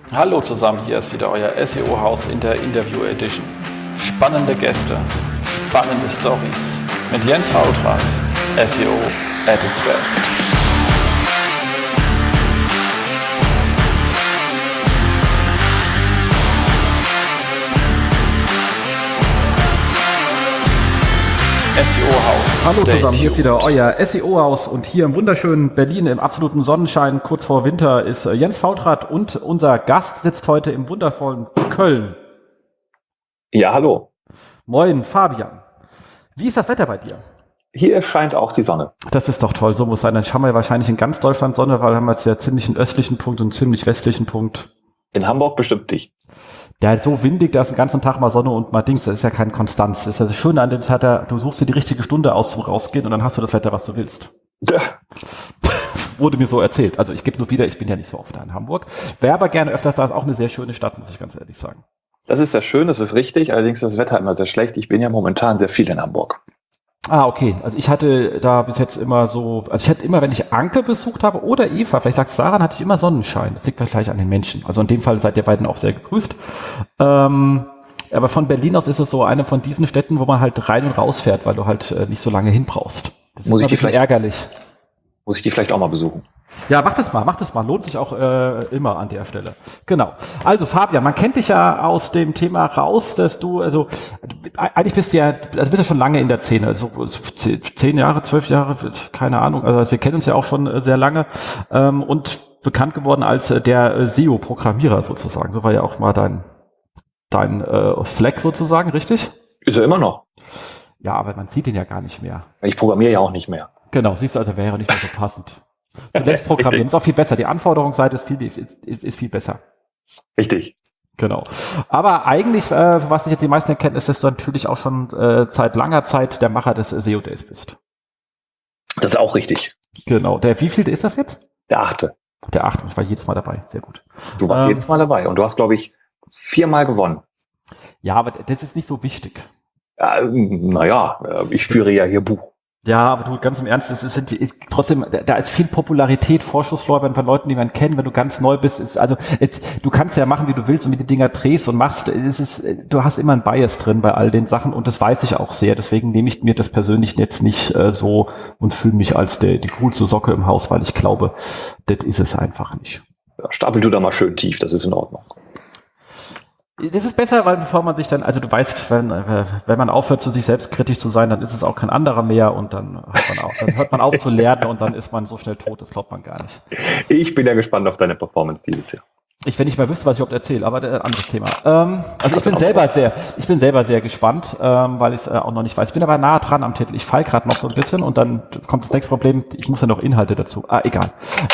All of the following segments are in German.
Hallo zusammen, hier ist wieder euer SEO-Haus in der Interview Edition. Spannende Gäste, spannende Stories mit Jens Fautrat, SEO at its best. SEO-Haus. Hallo zusammen, hier ist wieder euer SEO-Haus und hier im wunderschönen Berlin im absoluten Sonnenschein, kurz vor Winter, ist Jens Fautrat und unser Gast sitzt heute im wundervollen Köln. Ja, hallo. Moin, Fabian. Wie ist das Wetter bei dir? Hier scheint auch die Sonne. Das ist doch toll, so muss sein. Dann haben wir wahrscheinlich in ganz Deutschland Sonne, weil wir haben jetzt ja ziemlich einen östlichen Punkt und einen ziemlich westlichen Punkt. In Hamburg bestimmt nicht. Der ist so windig, da ist den ganzen Tag mal Sonne und mal Dings, das ist ja keine Konstanz. Das ist ja das Schöne an dem Wetter, du suchst dir die richtige Stunde aus zum Rausgehen und dann hast du das Wetter, was du willst. Ja. Wurde mir so erzählt. Also ich gebe nur wieder, ich bin ja nicht so oft da in Hamburg. Wäre aber gerne öfters da, ist auch eine sehr schöne Stadt, muss ich ganz ehrlich sagen. Das ist sehr schön, das ist richtig, allerdings ist das Wetter immer sehr schlecht. Ich bin ja momentan sehr viel in Hamburg. Ah, okay. Also ich hatte da bis jetzt immer so, also ich hatte immer, wenn ich Anke besucht habe oder Eva, vielleicht lag es daran, hatte ich immer Sonnenschein. Das liegt vielleicht an den Menschen. Also in dem Fall seid ihr beiden auch sehr gegrüßt. Aber von Berlin aus ist es so eine von diesen Städten, wo man halt rein und raus fährt, weil du halt nicht so lange hin brauchst. Das ist ein bisschen ärgerlich. Muss ich die vielleicht auch mal besuchen? Ja, mach das mal. Lohnt sich auch immer an der Stelle. Genau. Also Fabian, man kennt dich ja aus dem Thema raus, dass du, eigentlich bist du ja schon lange in der Szene, also 10 Jahre, 12 Jahre, keine Ahnung, also wir kennen uns ja auch schon sehr lange und bekannt geworden als der SEO-Programmierer sozusagen. So war ja auch mal dein Slack sozusagen, richtig? Ist er immer noch. Ja, aber man sieht ihn ja gar nicht mehr. Ich programmiere ja auch nicht mehr. Genau, siehst du, also wäre nicht mehr so passend. Du lässt programmieren, ist auch viel besser. Die Anforderungsseite ist viel besser. Richtig. Genau. Aber eigentlich, was sich jetzt die meisten erkennen, ist, dass du natürlich auch schon seit langer Zeit der Macher des SEO Days bist. Das ist auch richtig. Genau. Der wievielte ist das jetzt? Der 8. Der 8. Ich war jedes Mal dabei. Sehr gut. Du warst jedes Mal dabei und du hast, glaube ich, 4 Mal gewonnen. Ja, aber das ist nicht so wichtig. Ja, naja, ich führe ja hier Buch. Ja, aber du, ganz im Ernst, ist trotzdem, da ist viel Popularität, Vorschusslorbeeren von Leuten, die man kennt, wenn du ganz neu bist. Du kannst ja machen, wie du willst und wie die Dinger drehst und machst. Du hast immer ein Bias drin bei all den Sachen und das weiß ich auch sehr. Deswegen nehme ich mir das persönlich jetzt nicht so und fühle mich als die coolste Socke im Haus, weil ich glaube, das ist es einfach nicht. Ja, stapel du da mal schön tief, das ist in Ordnung. Das ist besser, weil bevor man sich dann, also du weißt, wenn man aufhört, zu sich selbst kritisch zu sein, dann ist es auch kein anderer mehr und dann hört man auf zu lernen und dann ist man so schnell tot, das glaubt man gar nicht. Ich bin ja gespannt auf deine Performance dieses Jahr. Wenn ich mal wüsste, was ich überhaupt erzähle, aber ein anderes Thema. Ich bin selber sehr gespannt, weil ich es auch noch nicht weiß. Ich bin aber nah dran am Titel. Ich fall gerade noch so ein bisschen und dann kommt das nächste Problem, ich muss ja noch Inhalte dazu. Egal.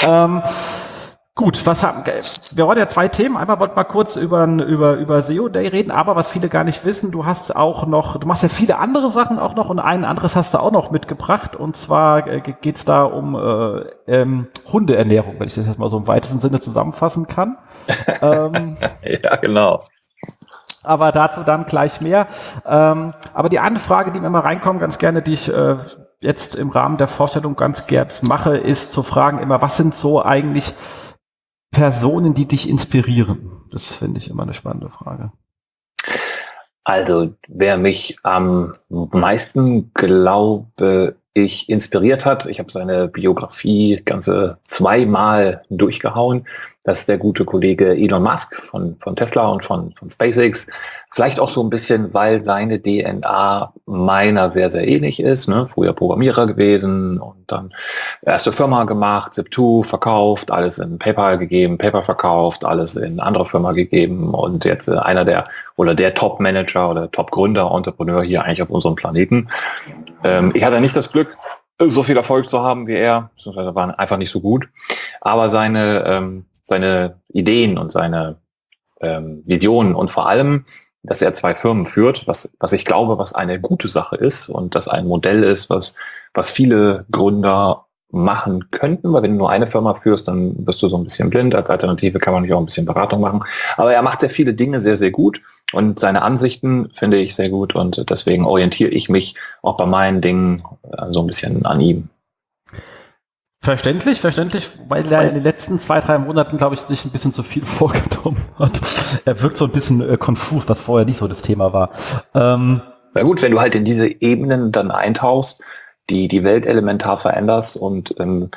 Gut, wir wollen ja 2 Themen. Einmal wollten wir kurz über SEO Day reden, aber was viele gar nicht wissen, du machst ja viele andere Sachen auch noch und ein anderes hast du auch noch mitgebracht und zwar geht's da um Hundeernährung, wenn ich das jetzt mal so im weitesten Sinne zusammenfassen kann. Ja, genau. Aber dazu dann gleich mehr. Aber die eine Frage, die mir immer reinkommt, ganz gerne, die ich jetzt im Rahmen der Vorstellung ganz gerne mache, ist zu fragen immer, was sind so eigentlich Personen, die dich inspirieren? Das finde ich immer eine spannende Frage. Also, wer mich am meisten, glaube ich, inspiriert hat, ich habe seine Biografie ganze 2-mal durchgehauen, das ist der gute Kollege Elon Musk von Tesla und von SpaceX. Vielleicht auch so ein bisschen, weil seine DNA meiner sehr, sehr ähnlich ist. Ne? Früher Programmierer gewesen und dann erste Firma gemacht, Zip2 verkauft, alles in PayPal gegeben, PayPal verkauft, alles in andere Firma gegeben und jetzt einer der Top-Manager oder Top-Gründer, Entrepreneur hier eigentlich auf unserem Planeten. Ich hatte nicht das Glück, so viel Erfolg zu haben wie er, beziehungsweise waren einfach nicht so gut, aber seine Ideen und seine Visionen und vor allem, dass er 2 Firmen führt, was ich glaube, was eine gute Sache ist und das ein Modell ist, was viele Gründer machen könnten, weil wenn du nur eine Firma führst, dann bist du so ein bisschen blind. Als Alternative kann man nicht auch ein bisschen Beratung machen. Aber er macht sehr viele Dinge sehr, sehr gut und seine Ansichten finde ich sehr gut und deswegen orientiere ich mich auch bei meinen Dingen so ein bisschen an ihm. Verständlich, weil er in den letzten 2-3 Monaten, glaube ich, sich ein bisschen zu viel vorgenommen hat. Er wirkt so ein bisschen konfus, was vorher nicht so das Thema war. Na gut, wenn du halt in diese Ebenen dann eintauchst, die Welt elementar veränderst und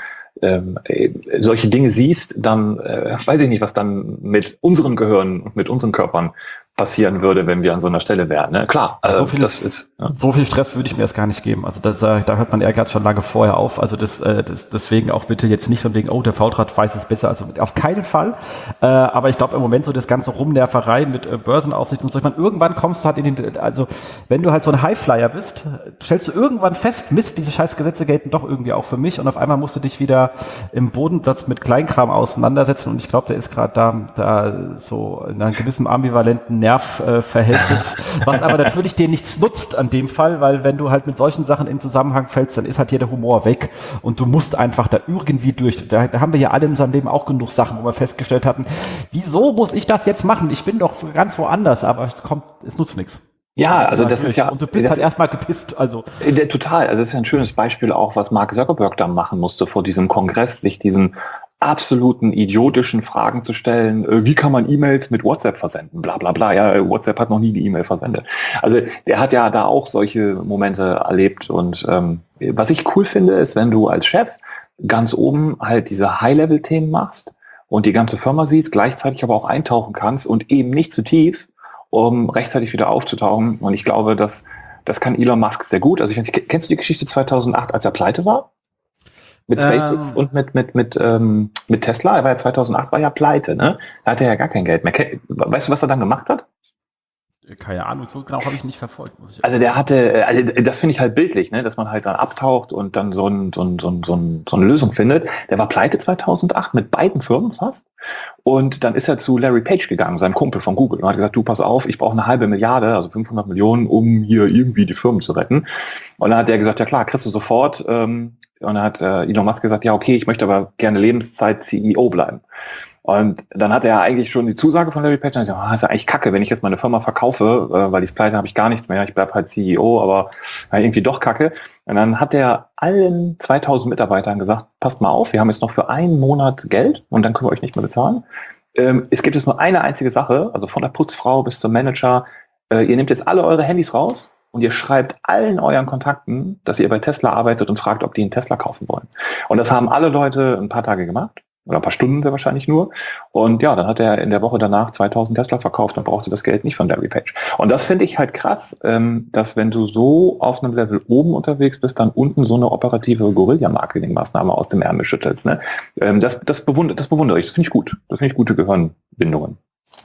solche Dinge siehst, dann weiß ich nicht, was dann mit unseren Gehirnen und mit unseren Körpern passieren würde, wenn wir an so einer Stelle wären. Ne? Klar, so viel Stress würde ich mir erst gar nicht geben. Also da hört man Ehrgeiz schon lange vorher auf. Also deswegen auch bitte jetzt nicht von wegen, oh, der Faultrat weiß es besser. Also auf keinen Fall. Aber ich glaube im Moment so das ganze Rumnerverei mit Börsenaufsicht und so. Ich meine, irgendwann kommst du halt also wenn du halt so ein Highflyer bist, stellst du irgendwann fest, Mist, diese scheiß Gesetze gelten doch irgendwie auch für mich und auf einmal musst du dich wieder im Bodensatz mit Kleinkram auseinandersetzen und ich glaube, der ist gerade da so in einem gewissen ambivalenten Nervverhältnis, was aber natürlich dir nichts nutzt an dem Fall, weil wenn du halt mit solchen Sachen im Zusammenhang fällst, dann ist halt hier der Humor weg und du musst einfach da irgendwie durch. Da haben wir ja alle in unserem Leben auch genug Sachen, wo wir festgestellt hatten, wieso muss ich das jetzt machen? Ich bin doch ganz woanders, aber es nutzt nichts. Ja, also das ist ja... Und du bist halt erstmal gepisst, also... Total, also das ist ja ein schönes Beispiel auch, was Mark Zuckerberg da machen musste vor diesem Kongress, sich diesen absoluten idiotischen Fragen zu stellen, wie kann man E-Mails mit WhatsApp versenden, bla bla bla, ja, WhatsApp hat noch nie die E-Mail versendet. Also der hat ja da auch solche Momente erlebt und was ich cool finde, ist, wenn du als Chef ganz oben halt diese High-Level-Themen machst und die ganze Firma siehst, gleichzeitig aber auch eintauchen kannst und eben nicht zu tief, um rechtzeitig wieder aufzutauchen und ich glaube, das kann Elon Musk sehr gut. Also kennst du die Geschichte 2008, als er pleite war? Mit SpaceX und mit Tesla, er war ja 2008 war ja pleite, ne? Da hatte er ja gar kein Geld mehr. Weißt du, was er dann gemacht hat? Keine Ahnung, so genau habe ich nicht verfolgt. Muss ich also der hatte, das finde ich halt bildlich, ne, dass man halt dann abtaucht und dann so eine Lösung findet. Der war pleite 2008 mit beiden Firmen fast. Und dann ist er zu Larry Page gegangen, seinem Kumpel von Google, und hat gesagt, du, pass auf, ich brauche 500 Millionen, also 500 Millionen, um hier irgendwie die Firmen zu retten. Und dann hat der gesagt, ja klar, kriegst du sofort. Und dann hat Elon Musk gesagt, ja okay, ich möchte aber gerne Lebenszeit CEO bleiben. Und dann hat er eigentlich schon die Zusage von Larry Page, und gesagt, ist ja eigentlich kacke, wenn ich jetzt meine Firma verkaufe, weil die ist pleite, habe ich gar nichts mehr, ich bleib halt CEO, aber irgendwie doch kacke. Und dann hat er allen 2000 Mitarbeitern gesagt, passt mal auf, wir haben jetzt noch für 1 Monat Geld und dann können wir euch nicht mehr bezahlen. Es gibt jetzt nur eine einzige Sache, also von der Putzfrau bis zum Manager, ihr nehmt jetzt alle eure Handys raus und ihr schreibt allen euren Kontakten, dass ihr bei Tesla arbeitet und fragt, ob die einen Tesla kaufen wollen. Und das haben alle Leute ein paar Tage gemacht. Oder ein paar Stunden sehr wahrscheinlich nur. Und ja, dann hat er in der Woche danach 2000 Tesla verkauft und brauchte das Geld nicht von Larry Page. Und das finde ich halt krass, dass wenn du so auf einem Level oben unterwegs bist, dann unten so eine operative Guerilla-Marketing-Maßnahme aus dem Ärmel schüttelst. Ne? Das bewundere ich. Das finde ich gut. Das finde ich gute Gehirnbindungen.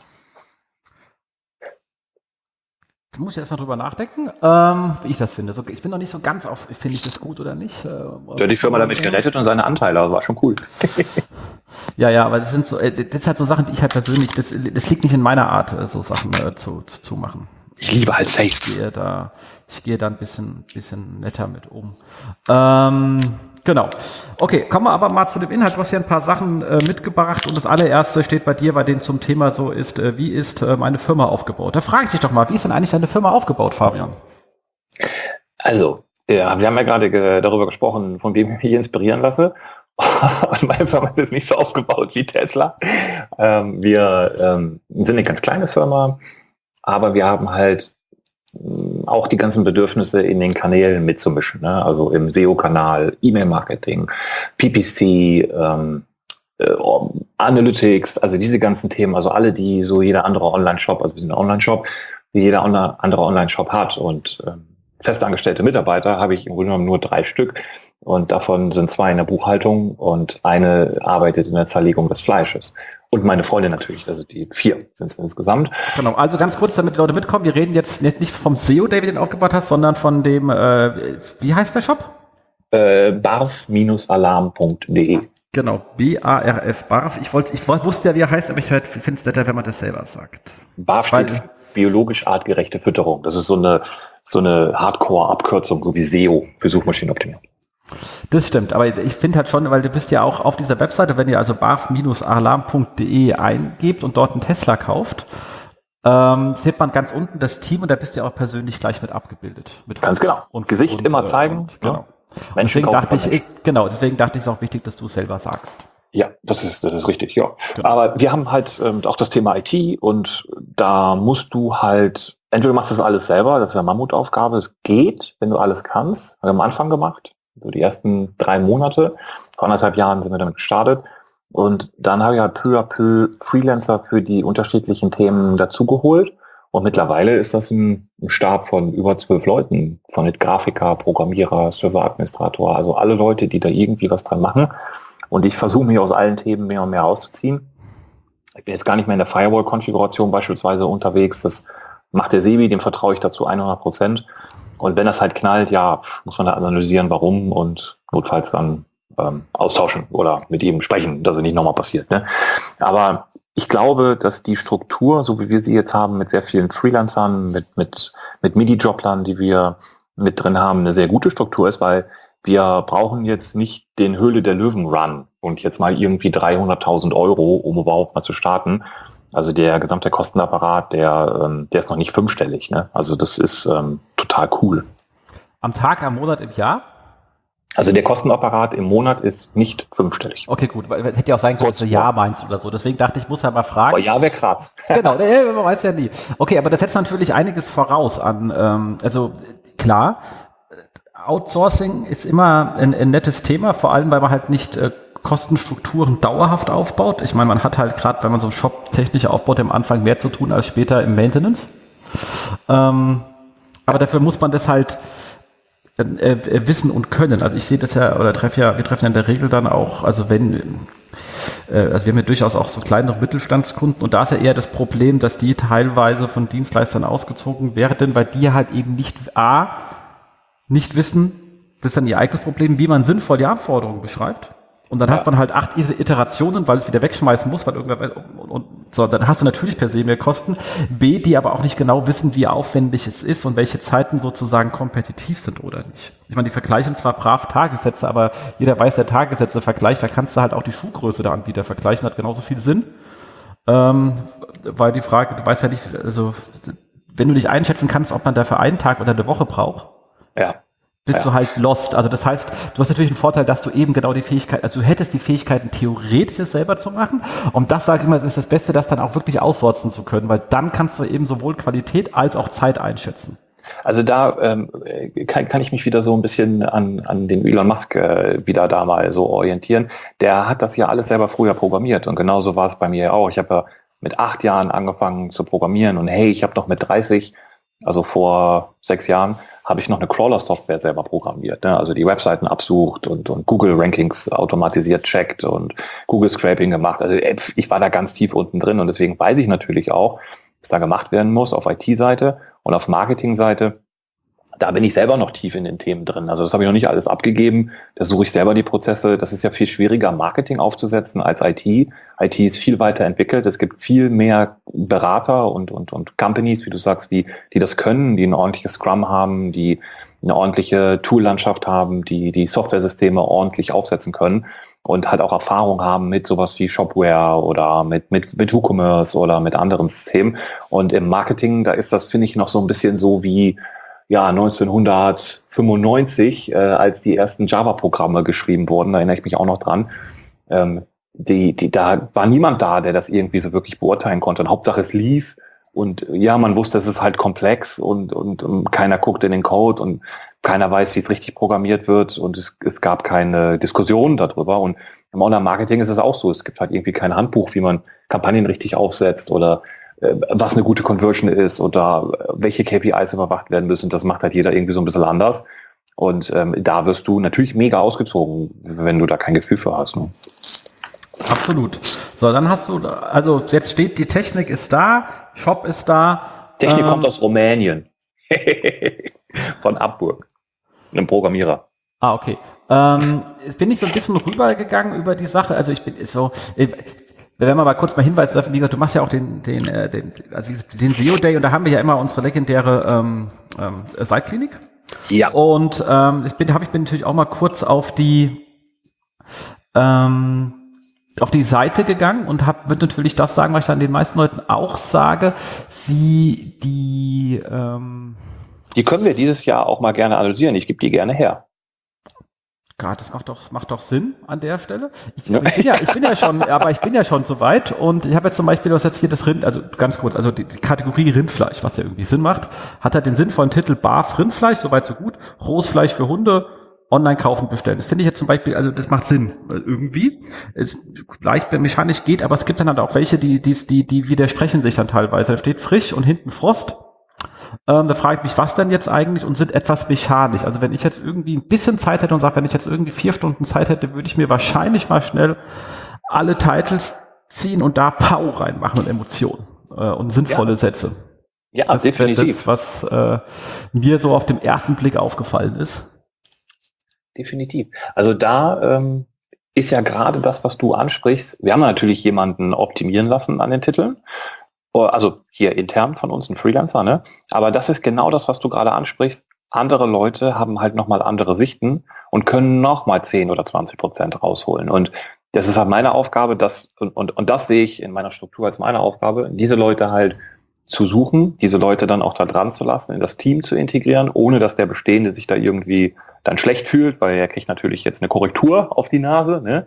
Da muss ich erstmal drüber nachdenken, wie ich das finde. Ich bin noch nicht so ganz auf, finde ich das gut oder nicht. Ja, die Firma damit gerettet und seine Anteile, also war schon cool. Ja, aber das sind halt so Sachen, die ich halt persönlich, das liegt nicht in meiner Art, so Sachen zu machen. Ich liebe halt Sales. Ich gehe da ein bisschen netter mit um. Genau. Okay, kommen wir aber mal zu dem Inhalt. Du hast ja ein paar Sachen mitgebracht und das allererste steht bei dir, bei denen zum Thema so ist, wie ist meine Firma aufgebaut? Da frage ich dich doch mal, wie ist denn eigentlich deine Firma aufgebaut, Fabian? Also, ja, wir haben ja gerade darüber gesprochen, von wem ich mich inspirieren lasse. Und meine Firma ist jetzt nicht so aufgebaut wie Tesla. Wir sind eine ganz kleine Firma, aber wir haben halt auch die ganzen Bedürfnisse in den Kanälen mitzumischen, ne? Also im SEO-Kanal, E-Mail-Marketing, PPC, Analytics, also diese ganzen Themen, also alle, die so jeder andere Online-Shop, also wir sind ein Online-Shop, wie jeder andere Online-Shop hat und festangestellte Mitarbeiter habe ich im Grunde genommen nur 3 Stück und davon sind 2 in der Buchhaltung und eine arbeitet in der Zerlegung des Fleisches. Und meine Freundin natürlich, also die 4 sind es insgesamt. Genau, also ganz kurz, damit die Leute mitkommen, wir reden jetzt nicht vom SEO, der den aufgebaut hast, sondern von dem, wie heißt der Shop? barf-alarm.de. Genau, B-A-R-F, BARF. Ich wusste ja, wie er heißt, aber ich finde es netter, wenn man das selber sagt. BARF steht biologisch artgerechte Fütterung. Das ist so eine Hardcore-Abkürzung, so wie SEO für Suchmaschinenoptimierung. Das stimmt, aber ich finde halt schon, weil du bist ja auch auf dieser Webseite, wenn ihr also barf-alarm.de eingebt und dort einen Tesla kauft, sieht man ganz unten das Team und da bist du ja auch persönlich gleich mit abgebildet. Ganz genau. Und Gesicht immer zeigen. Genau. Menschen Deswegen kaufen dachte von ich, Menschen. genau, deswegen dachte ich, es ist auch wichtig, dass du es selber sagst. Ja, das ist richtig, ja. Genau. Aber wir haben halt auch das Thema IT und da musst du halt, entweder machst du das alles selber, das ist eine Mammutaufgabe, es geht, wenn du alles kannst. Wir haben am Anfang gemacht, so die ersten 3 Monate, vor 1,5 Jahren sind wir damit gestartet und dann habe ich halt peu à peu Freelancer für die unterschiedlichen Themen dazugeholt und mittlerweile ist das ein Stab von über 12 Leuten, von Grafiker, Programmierer, Serveradministrator, also alle Leute, die da irgendwie was dran machen. Und ich versuche mich aus allen Themen mehr und mehr rauszuziehen. Ich bin jetzt gar nicht mehr in der Firewall-Konfiguration beispielsweise unterwegs. Das macht der Sebi, dem vertraue ich dazu 100%. Und wenn das halt knallt, ja, muss man da analysieren, warum und notfalls dann austauschen oder mit ihm sprechen, dass es nicht nochmal passiert. Ne? Aber ich glaube, dass die Struktur, so wie wir sie jetzt haben, mit sehr vielen Freelancern, mit MIDI-Joblern, die wir mit drin haben, eine sehr gute Struktur ist, weil wir brauchen jetzt nicht den Höhle der Löwen-Run und jetzt mal irgendwie 300.000 Euro, um überhaupt mal zu starten. Also der gesamte Kostenapparat, der ist noch nicht 5-stellig. Ne? Also das ist total cool. Am Tag, am Monat, im Jahr? Also der Kostenapparat im Monat ist nicht 5-stellig. Okay, gut, weil hätte ja auch sein können, dass du Ja meinst oder so. Deswegen dachte ich, muss halt mal fragen. Aber ja, wäre krass. Genau, man weiß ja nie. Okay, aber das setzt natürlich einiges voraus an. Also klar, Outsourcing ist immer ein nettes Thema, vor allem, weil man halt nicht Kostenstrukturen dauerhaft aufbaut. Ich meine, man hat halt gerade, wenn man so einen Shop technisch aufbaut, am Anfang mehr zu tun als später im Maintenance. Aber dafür muss man das halt wissen und können. Also ich sehe das ja, oder wir treffen ja in der Regel dann auch, also wir haben ja durchaus auch so kleinere Mittelstandskunden und da ist ja eher das Problem, dass die teilweise von Dienstleistern ausgezogen werden, weil die halt eben nicht wissen, das ist dann ihr eigenes Problem, wie man sinnvoll die Anforderungen beschreibt. Und dann hat man halt 8 Iterationen, weil es wieder wegschmeißen muss, weil irgendwann, und so, dann hast du natürlich per se mehr Kosten. B, die aber auch nicht genau wissen, wie aufwendig es ist und welche Zeiten sozusagen kompetitiv sind oder nicht. Ich meine, die vergleichen zwar brav Tagessätze, aber jeder weiß, der Tagessätze vergleicht, da kannst du halt auch die Schuhgröße der Anbieter vergleichen, hat genauso viel Sinn. Weil die Frage, du weißt ja nicht, also wenn du nicht einschätzen kannst, ob man dafür einen Tag oder eine Woche braucht, bist du halt lost. Also das heißt, du hast natürlich einen Vorteil, dass du eben genau die Fähigkeit, also du hättest die Fähigkeiten, theoretisch es selber zu machen. Und das, sage ich mal, ist das Beste, das dann auch wirklich aussourcen zu können, weil dann kannst du eben sowohl Qualität als auch Zeit einschätzen. Also da kann ich mich wieder so ein bisschen an den Elon Musk wieder da mal so orientieren. Der hat das ja alles selber früher programmiert und genauso war es bei mir auch. Ich habe ja mit 8 Jahren angefangen zu programmieren und hey, ich habe noch mit 30, also vor 6 Jahren, habe ich noch eine Crawler-Software selber programmiert. Ne? Also die Webseiten absucht und Google-Rankings automatisiert checkt und Google-Scraping gemacht. Also ich war da ganz tief unten drin und deswegen weiß ich natürlich auch, was da gemacht werden muss auf IT-Seite und auf Marketing-Seite. Da bin ich selber noch tief in den Themen drin. Also das habe ich noch nicht alles abgegeben. Da suche ich selber die Prozesse. Das ist ja viel schwieriger, Marketing aufzusetzen als IT. IT ist viel weiter entwickelt. Es gibt viel mehr Berater und Companies, wie du sagst, die das können, die ein ordentliches Scrum haben, die eine ordentliche Tool-Landschaft haben, die Software-Systeme ordentlich aufsetzen können und halt auch Erfahrung haben mit sowas wie Shopware oder mit WooCommerce oder mit anderen Systemen. Und im Marketing, da ist das, finde ich, noch so ein bisschen so wie 1995, als die ersten Java-Programme geschrieben wurden, da erinnere ich mich auch noch dran. Da war niemand da, der das irgendwie so wirklich beurteilen konnte. Und Hauptsache es lief und ja, man wusste, es ist halt komplex und keiner guckt in den Code und keiner weiß, wie es richtig programmiert wird und es gab keine Diskussion darüber. Und im Online-Marketing ist es auch so. Es gibt halt irgendwie kein Handbuch, wie man Kampagnen richtig aufsetzt oder was eine gute Conversion ist oder welche KPIs überwacht werden müssen. Das macht halt jeder irgendwie so ein bisschen anders. Und da wirst du natürlich mega ausgezogen, wenn du da kein Gefühl für hast. Ne? Absolut. So, dann hast du, also jetzt steht, die Technik ist da, Shop ist da. Technik kommt aus Rumänien. Von Abburg. Einem Programmierer. Ah, okay. Jetzt bin ich so ein bisschen rübergegangen über die Sache. Also ich bin so... Wenn wir mal kurz mal hinweisen dürfen, wie gesagt, du machst ja auch den SEO Day und da haben wir ja immer unsere legendäre Seitklinik. Ja. Und ich bin natürlich auch mal kurz auf die Seite gegangen und würde natürlich das sagen, was ich dann den meisten Leuten auch sage. Die können wir dieses Jahr auch mal gerne analysieren. Ich gebe die gerne her. Gott, das macht doch Sinn an der Stelle. Ich Ja. bin ja schon so weit und ich habe jetzt zum Beispiel, was jetzt hier das Rind, also ganz kurz, also die Kategorie Rindfleisch, was ja irgendwie Sinn macht, hat halt den sinnvollen Titel Barf Rindfleisch, soweit so gut, rohes Fleisch für Hunde, online kaufen, bestellen. Das finde ich jetzt zum Beispiel, also das macht Sinn, weil irgendwie es leicht mechanisch geht, aber es gibt dann halt auch welche, die widersprechen sich dann teilweise. Da steht frisch und hinten Frost. Da frage ich mich, was denn jetzt eigentlich und sind etwas mechanisch. Also wenn ich jetzt irgendwie ein bisschen Zeit hätte und sage, wenn ich jetzt irgendwie 4 Stunden Zeit hätte, würde ich mir wahrscheinlich mal schnell alle Titles ziehen und da Power reinmachen und Emotionen und sinnvolle Sätze. Ja, Das wäre definitiv. das, was mir so auf den ersten Blick aufgefallen ist. Definitiv. Also da ist ja gerade das, was du ansprichst. Wir haben natürlich jemanden optimieren lassen an den Titeln. Also hier intern von uns, ein Freelancer, ne? Aber das ist genau das, was du gerade ansprichst. Andere Leute haben halt nochmal andere Sichten und können nochmal 10 oder 20% rausholen. Und das ist halt meine Aufgabe, und das sehe ich in meiner Struktur als meine Aufgabe, diese Leute halt zu suchen, diese Leute dann auch da dran zu lassen, in das Team zu integrieren, ohne dass der Bestehende sich da irgendwie dann schlecht fühlt, weil er kriegt natürlich jetzt eine Korrektur auf die Nase, ne?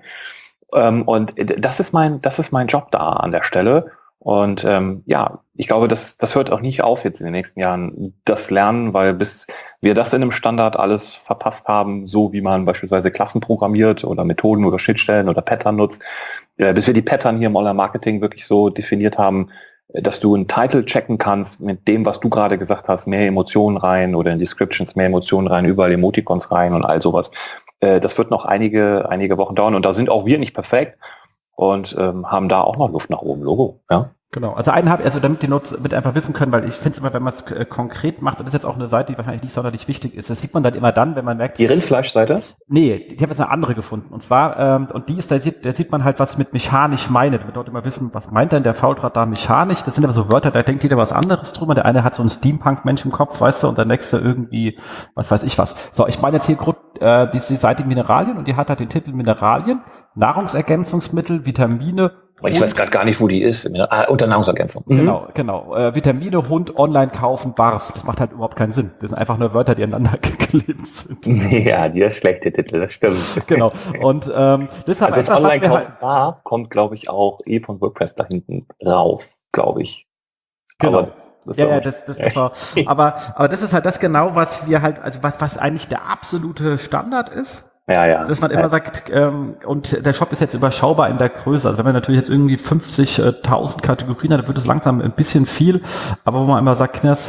Und das ist mein Job da an der Stelle. Und ja, ich glaube, das hört auch nicht auf jetzt in den nächsten Jahren, das Lernen, weil bis wir das in einem Standard alles verpasst haben, so wie man beispielsweise Klassen programmiert oder Methoden oder Schnittstellen oder Pattern nutzt, bis wir die Pattern hier im Online-Marketing wirklich so definiert haben, dass du einen Title checken kannst mit dem, was du gerade gesagt hast, mehr Emotionen rein oder in Descriptions mehr Emotionen rein, überall Emoticons rein und all sowas. Das wird noch einige Wochen dauern und da sind auch wir nicht perfekt. Und haben da auch noch Luft nach oben, Logo, ja. Genau, also damit die Notes mit einfach wissen können, weil ich finde es immer, wenn man es konkret macht, und das ist jetzt auch eine Seite, die wahrscheinlich nicht sonderlich wichtig ist, das sieht man dann immer dann, wenn man merkt... Die Rindfleischseite? Nee, ich habe jetzt eine andere gefunden. Und zwar, und die ist, da sieht man halt, was ich mit mechanisch meine. Damit dort immer wissen, was meint denn der Faultrat da mechanisch? Das sind aber so Wörter, da denkt jeder was anderes drüber. Der eine hat so einen Steampunk-Mensch im Kopf, weißt du, und der nächste irgendwie, was weiß ich was. So, ich meine jetzt hier die Seite Mineralien und die hat halt den Titel Mineralien, Nahrungsergänzungsmittel, Vitamine. Ich weiß gerade gar nicht, wo die ist. Unter Nahrungsergänzung. Genau. Vitamine, Hund, online kaufen, Barf. Das macht halt überhaupt keinen Sinn. Das sind einfach nur Wörter, die aneinander geklebt sind. Ja, die ist schlechte Titel, das stimmt. Genau. Und deshalb also das Online-Kaufen Barf kommt, glaube ich, auch von WordPress da hinten rauf, glaube ich. Genau. Aber das ist auch. Aber das ist halt das genau, was wir halt, also was eigentlich der absolute Standard ist. Ja. Dass man immer sagt, und der Shop ist jetzt überschaubar in der Größe. Also wenn man natürlich jetzt irgendwie 50.000 Kategorien hat, dann wird es langsam ein bisschen viel. Aber wo man immer sagt, Kners,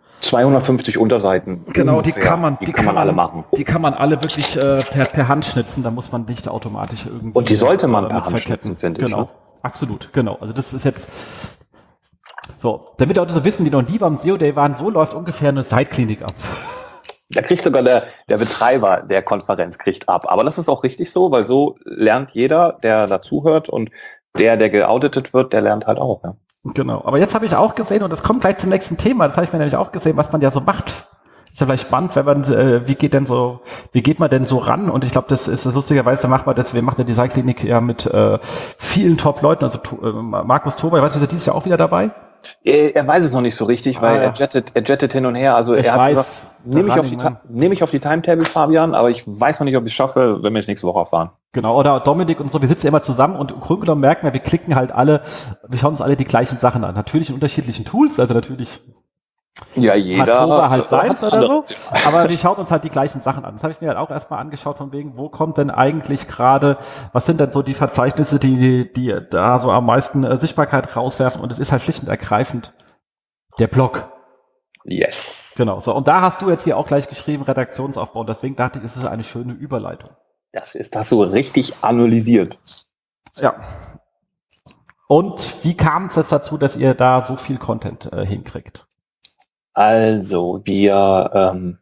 250 Unterseiten. Genau, ungefähr. Die kann man alle machen. Die kann man alle wirklich per Hand schnitzen. Da muss man nicht automatisch irgendwie. Und die sollte man per Hand schnitzen, finde ich. Genau, ne? absolut, genau. Also das ist jetzt so, damit Leute so wissen, die noch nie beim SEO Day waren, so läuft ungefähr eine Seitklinik ab. Da kriegt sogar der Betreiber der Konferenz kriegt ab. Aber das ist auch richtig so, weil so lernt jeder, der dazuhört und der geauditet wird, der lernt halt auch. Ja. Genau. Aber jetzt habe ich auch gesehen, und das kommt gleich zum nächsten Thema, das habe ich mir nämlich auch gesehen, was man ja so macht. Ist ja vielleicht spannend, wenn man, wie geht man denn so ran? Und ich glaube, das ist lustigerweise, wir machen ja die Seitklinik ja mit vielen Top-Leuten, also Markus Tober, ich weiß, ist er dieses Jahr auch wieder dabei? Er weiß es noch nicht so richtig, weil er jettet hin und her. Also er hat gesagt, nehme ich auf die Timetable, Fabian, aber ich weiß noch nicht, ob ich es schaffe, wenn wir es nächste Woche erfahren. Genau, oder Dominik und so, wir sitzen ja immer zusammen und im Grunde genommen merken wir klicken halt wir schauen uns alle die gleichen Sachen an. Natürlich in unterschiedlichen Tools, also natürlich ja, jeder hat halt seins oder so, aber wir schauen uns halt die gleichen Sachen an. Das habe ich mir halt auch erstmal angeschaut, von wegen, wo kommt denn eigentlich gerade, was sind denn so die Verzeichnisse, die da so am meisten Sichtbarkeit rauswerfen, und es ist halt schlicht und ergreifend der Blog. Yes. Genau, so, und da hast du jetzt hier auch gleich geschrieben, Redaktionsaufbau, und deswegen dachte ich, es ist eine schöne Überleitung. Das so richtig analysiert. Ja. Und wie kam es jetzt dazu, dass ihr da so viel Content hinkriegt? Also, wir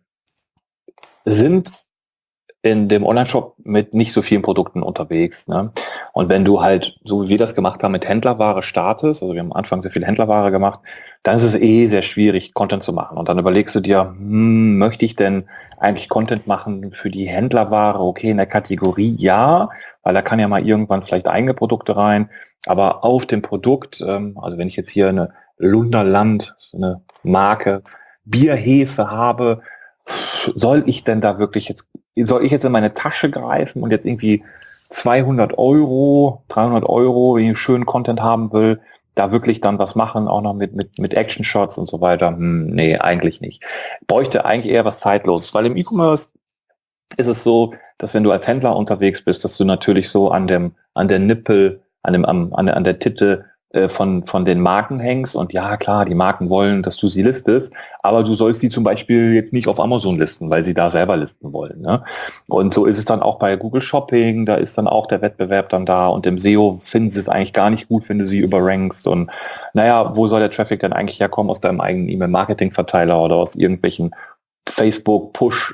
sind in dem Online-Shop mit nicht so vielen Produkten unterwegs. Ne? Und wenn du halt, so wie wir das gemacht haben, mit Händlerware startest, also wir haben am Anfang sehr viel Händlerware gemacht, dann ist es sehr schwierig, Content zu machen. Und dann überlegst du dir, möchte ich denn eigentlich Content machen für die Händlerware? Okay, in der Kategorie ja, weil da kann ja mal irgendwann vielleicht eigene Produkte rein. Aber auf dem Produkt, also wenn ich jetzt hier eine Lunderland, eine Marke, Bierhefe habe, soll ich denn da wirklich jetzt soll ich jetzt in meine Tasche greifen und jetzt irgendwie 200 Euro, 300 Euro, wenn ich schönen Content haben will, da wirklich dann was machen, auch noch mit Action-Shots und so weiter? Nee, eigentlich nicht. Bräuchte eigentlich eher was Zeitloses, weil im E-Commerce ist es so, dass wenn du als Händler unterwegs bist, dass du natürlich so an der Nippel, an der Titte von den Marken hängst und ja klar, die Marken wollen, dass du sie listest, aber du sollst sie zum Beispiel jetzt nicht auf Amazon listen, weil sie da selber listen wollen. Ne? Und so ist es dann auch bei Google Shopping, da ist dann auch der Wettbewerb dann da und im SEO finden sie es eigentlich gar nicht gut, wenn du sie überrankst und naja, wo soll der Traffic denn eigentlich herkommen? Aus deinem eigenen E-Mail-Marketing-Verteiler oder aus irgendwelchen Facebook Push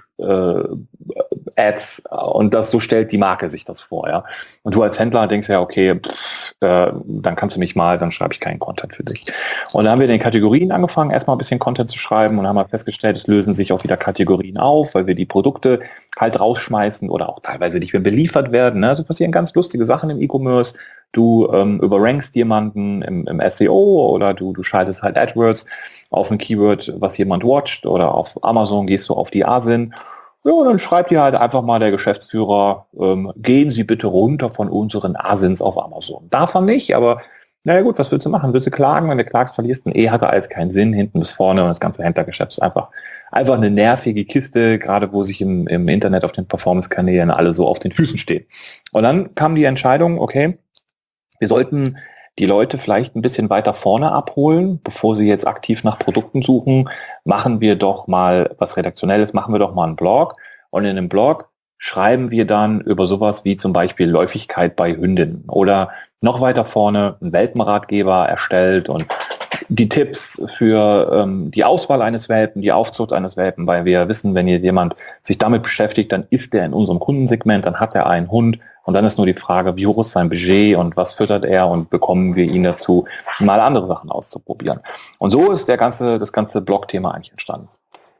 Ads und so stellt die Marke sich das vor, ja. Und du als Händler denkst ja, okay, dann kannst du mich mal, dann schreibe ich keinen Content für dich. Und dann haben wir in den Kategorien angefangen, erstmal ein bisschen Content zu schreiben und haben halt festgestellt, es lösen sich auch wieder Kategorien auf, weil wir die Produkte halt rausschmeißen oder auch teilweise nicht mehr beliefert werden. Ne? Also passieren ganz lustige Sachen im E-Commerce. Du überrankst jemanden im SEO oder du schaltest halt AdWords auf ein Keyword, was jemand watcht oder auf Amazon gehst du auf die ASIN. Ja, und dann schreibt dir halt einfach mal der Geschäftsführer, gehen Sie bitte runter von unseren ASINs auf Amazon. Davon nicht, aber naja gut, was willst du machen? Willst du klagen? Wenn du klagst, verlierst du hatte alles keinen Sinn, hinten bis vorne und das ganze Händlergeschäft ist einfach eine nervige Kiste, gerade wo sich im Internet auf den Performance-Kanälen alle so auf den Füßen stehen. Und dann kam die Entscheidung, okay, wir sollten die Leute vielleicht ein bisschen weiter vorne abholen, bevor sie jetzt aktiv nach Produkten suchen, machen wir doch mal was Redaktionelles, machen wir doch mal einen Blog. Und in einem Blog schreiben wir dann über sowas wie zum Beispiel Läufigkeit bei Hündinnen oder noch weiter vorne einen Welpenratgeber erstellt und die Tipps für die Auswahl eines Welpen, die Aufzucht eines Welpen, weil wir wissen, wenn hier jemand sich damit beschäftigt, dann ist er in unserem Kundensegment, dann hat er einen Hund und dann ist nur die Frage, wie hoch ist sein Budget und was füttert er und bekommen wir ihn dazu, mal andere Sachen auszuprobieren. Und so ist das ganze Blog-Thema eigentlich entstanden.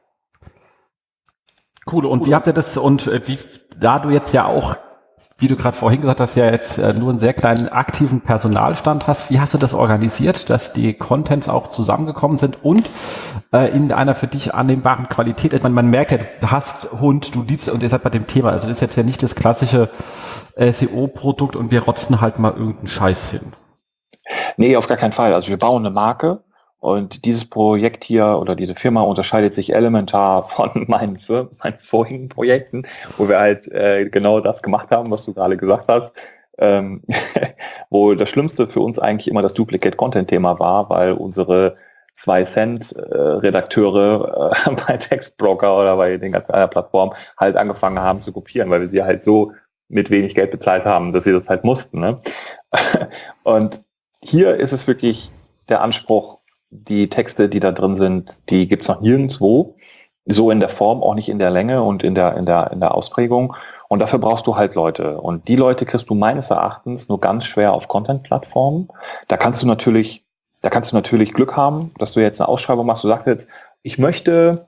Cool. Und wie habt ihr das da du jetzt ja auch, wie du gerade vorhin gesagt hast, ja jetzt nur einen sehr kleinen aktiven Personalstand hast, wie hast du das organisiert, dass die Contents auch zusammengekommen sind und in einer für dich annehmbaren Qualität? Ich meine, man merkt ja, du hast Hund, du liebst und ihr seid bei dem Thema. Also das ist jetzt ja nicht das klassische SEO-Produkt und wir rotzen halt mal irgendeinen Scheiß hin. Nee, auf gar keinen Fall. Also wir bauen eine Marke. Und dieses Projekt hier oder diese Firma unterscheidet sich elementar von meinen vorigen Projekten, wo wir halt genau das gemacht haben, was du gerade gesagt hast. Wo das Schlimmste für uns eigentlich immer das Duplicate-Content-Thema war, weil unsere 2-Cent-Redakteure bei Textbroker oder bei den ganzen anderen Plattformen halt angefangen haben zu kopieren, weil wir sie halt so mit wenig Geld bezahlt haben, dass sie das halt mussten. Ne? Und hier ist es wirklich der Anspruch, die Texte, die da drin sind, die gibt's noch nirgendwo, so in der Form, auch nicht in der Länge und in der Ausprägung. Und dafür brauchst du halt Leute. Und die Leute kriegst du meines Erachtens nur ganz schwer auf Content-Plattformen. Da kannst du natürlich Glück haben, dass du jetzt eine Ausschreibung machst. Du sagst jetzt, ich möchte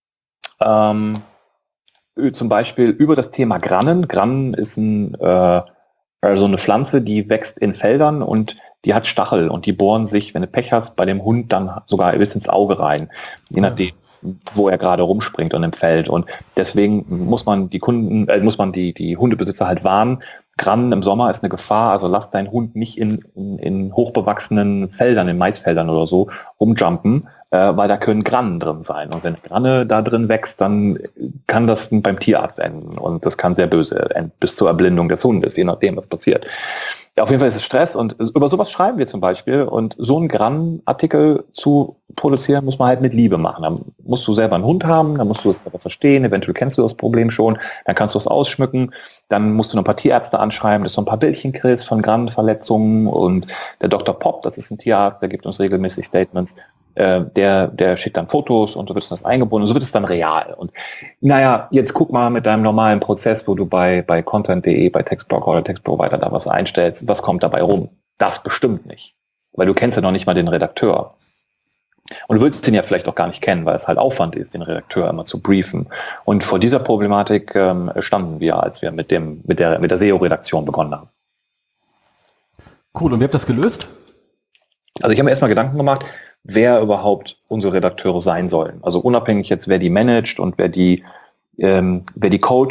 zum Beispiel über das Thema Grannen. Grannen ist also eine Pflanze, die wächst in Feldern und die hat Stachel und die bohren sich, wenn du Pech hast, bei dem Hund dann sogar bis ins Auge rein, je nachdem, wo er gerade rumspringt und im Feld. Und deswegen muss man die Hundebesitzer halt warnen. Grannen im Sommer ist eine Gefahr, also lass deinen Hund nicht in hochbewachsenen Feldern, in Maisfeldern oder so rumjumpen, weil da können Grannen drin sein. Und wenn Granne da drin wächst, dann kann das beim Tierarzt enden. Und das kann sehr böse enden, bis zur Erblindung des Hundes, je nachdem, was passiert. Ja, auf jeden Fall ist es Stress und über sowas schreiben wir zum Beispiel. Und so einen Grannen-Artikel zu produzieren, muss man halt mit Liebe machen. Dann musst du selber einen Hund haben, dann musst du es selber verstehen, eventuell kennst du das Problem schon, dann kannst du es ausschmücken, dann musst du noch ein paar Tierärzte anschreiben, dass du ein paar Bildchen kriegst von Grannenverletzungen und der Dr. Pop, das ist ein Tierarzt, der gibt uns regelmäßig Statements, der schickt dann Fotos und so wird das eingebunden und so wird es dann real. Und naja, jetzt guck mal mit deinem normalen Prozess, wo du bei content.de, bei Textbroker oder Textprovider da was einstellst, was kommt dabei rum? Das bestimmt nicht. Weil du kennst ja noch nicht mal den Redakteur. Und du willst den ja vielleicht auch gar nicht kennen, weil es halt Aufwand ist, den Redakteur immer zu briefen. Und vor dieser Problematik standen wir, als wir mit der SEO-Redaktion begonnen haben. Cool, und wie habt ihr das gelöst? Also ich habe mir erstmal Gedanken gemacht, wer überhaupt unsere Redakteure sein sollen. Also unabhängig jetzt, wer die managt und wer die coacht,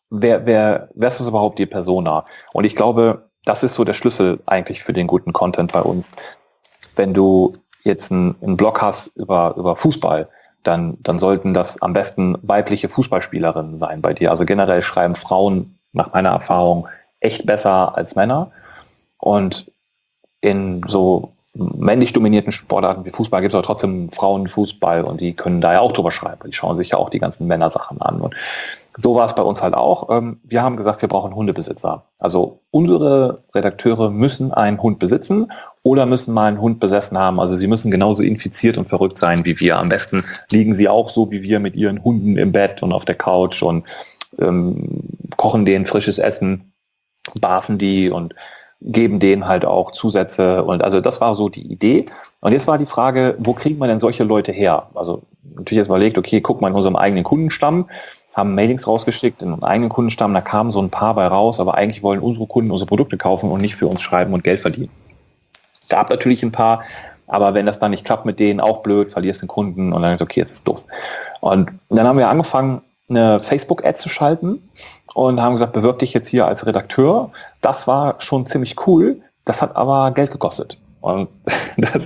wer ist das überhaupt, die Persona? Und ich glaube, das ist so der Schlüssel eigentlich für den guten Content bei uns. Wenn du jetzt einen Blog hast über Fußball, dann sollten das am besten weibliche Fußballspielerinnen sein bei dir. Also generell schreiben Frauen nach meiner Erfahrung echt besser als Männer. Und in so männlich dominierten Sportarten wie Fußball gibt es aber trotzdem Frauenfußball und die können da ja auch drüber schreiben. Die schauen sich ja auch die ganzen Männersachen an. Und so war es bei uns halt auch. Wir haben gesagt, wir brauchen Hundebesitzer. Also unsere Redakteure müssen einen Hund besitzen oder müssen mal einen Hund besessen haben. Also sie müssen genauso infiziert und verrückt sein wie wir. Am besten liegen sie auch so wie wir mit ihren Hunden im Bett und auf der Couch und kochen denen frisches Essen, barfen die und geben denen halt auch Zusätze. Und also das war so die Idee. Und jetzt war die Frage, wo kriegt man denn solche Leute her? Also natürlich jetzt überlegt, okay, guck mal in unserem eigenen Kundenstamm, haben Mailings rausgeschickt in unserem eigenen Kundenstamm, da kamen so ein paar bei raus, aber eigentlich wollen unsere Kunden unsere Produkte kaufen und nicht für uns schreiben und Geld verdienen. Gab natürlich ein paar, aber wenn das dann nicht klappt mit denen, auch blöd, verlierst den Kunden und dann ist okay, jetzt ist doof. Und dann haben wir angefangen, eine Facebook-Ad zu schalten und haben gesagt, bewirb dich jetzt hier als Redakteur. Das war schon ziemlich cool, das hat aber Geld gekostet. Und das,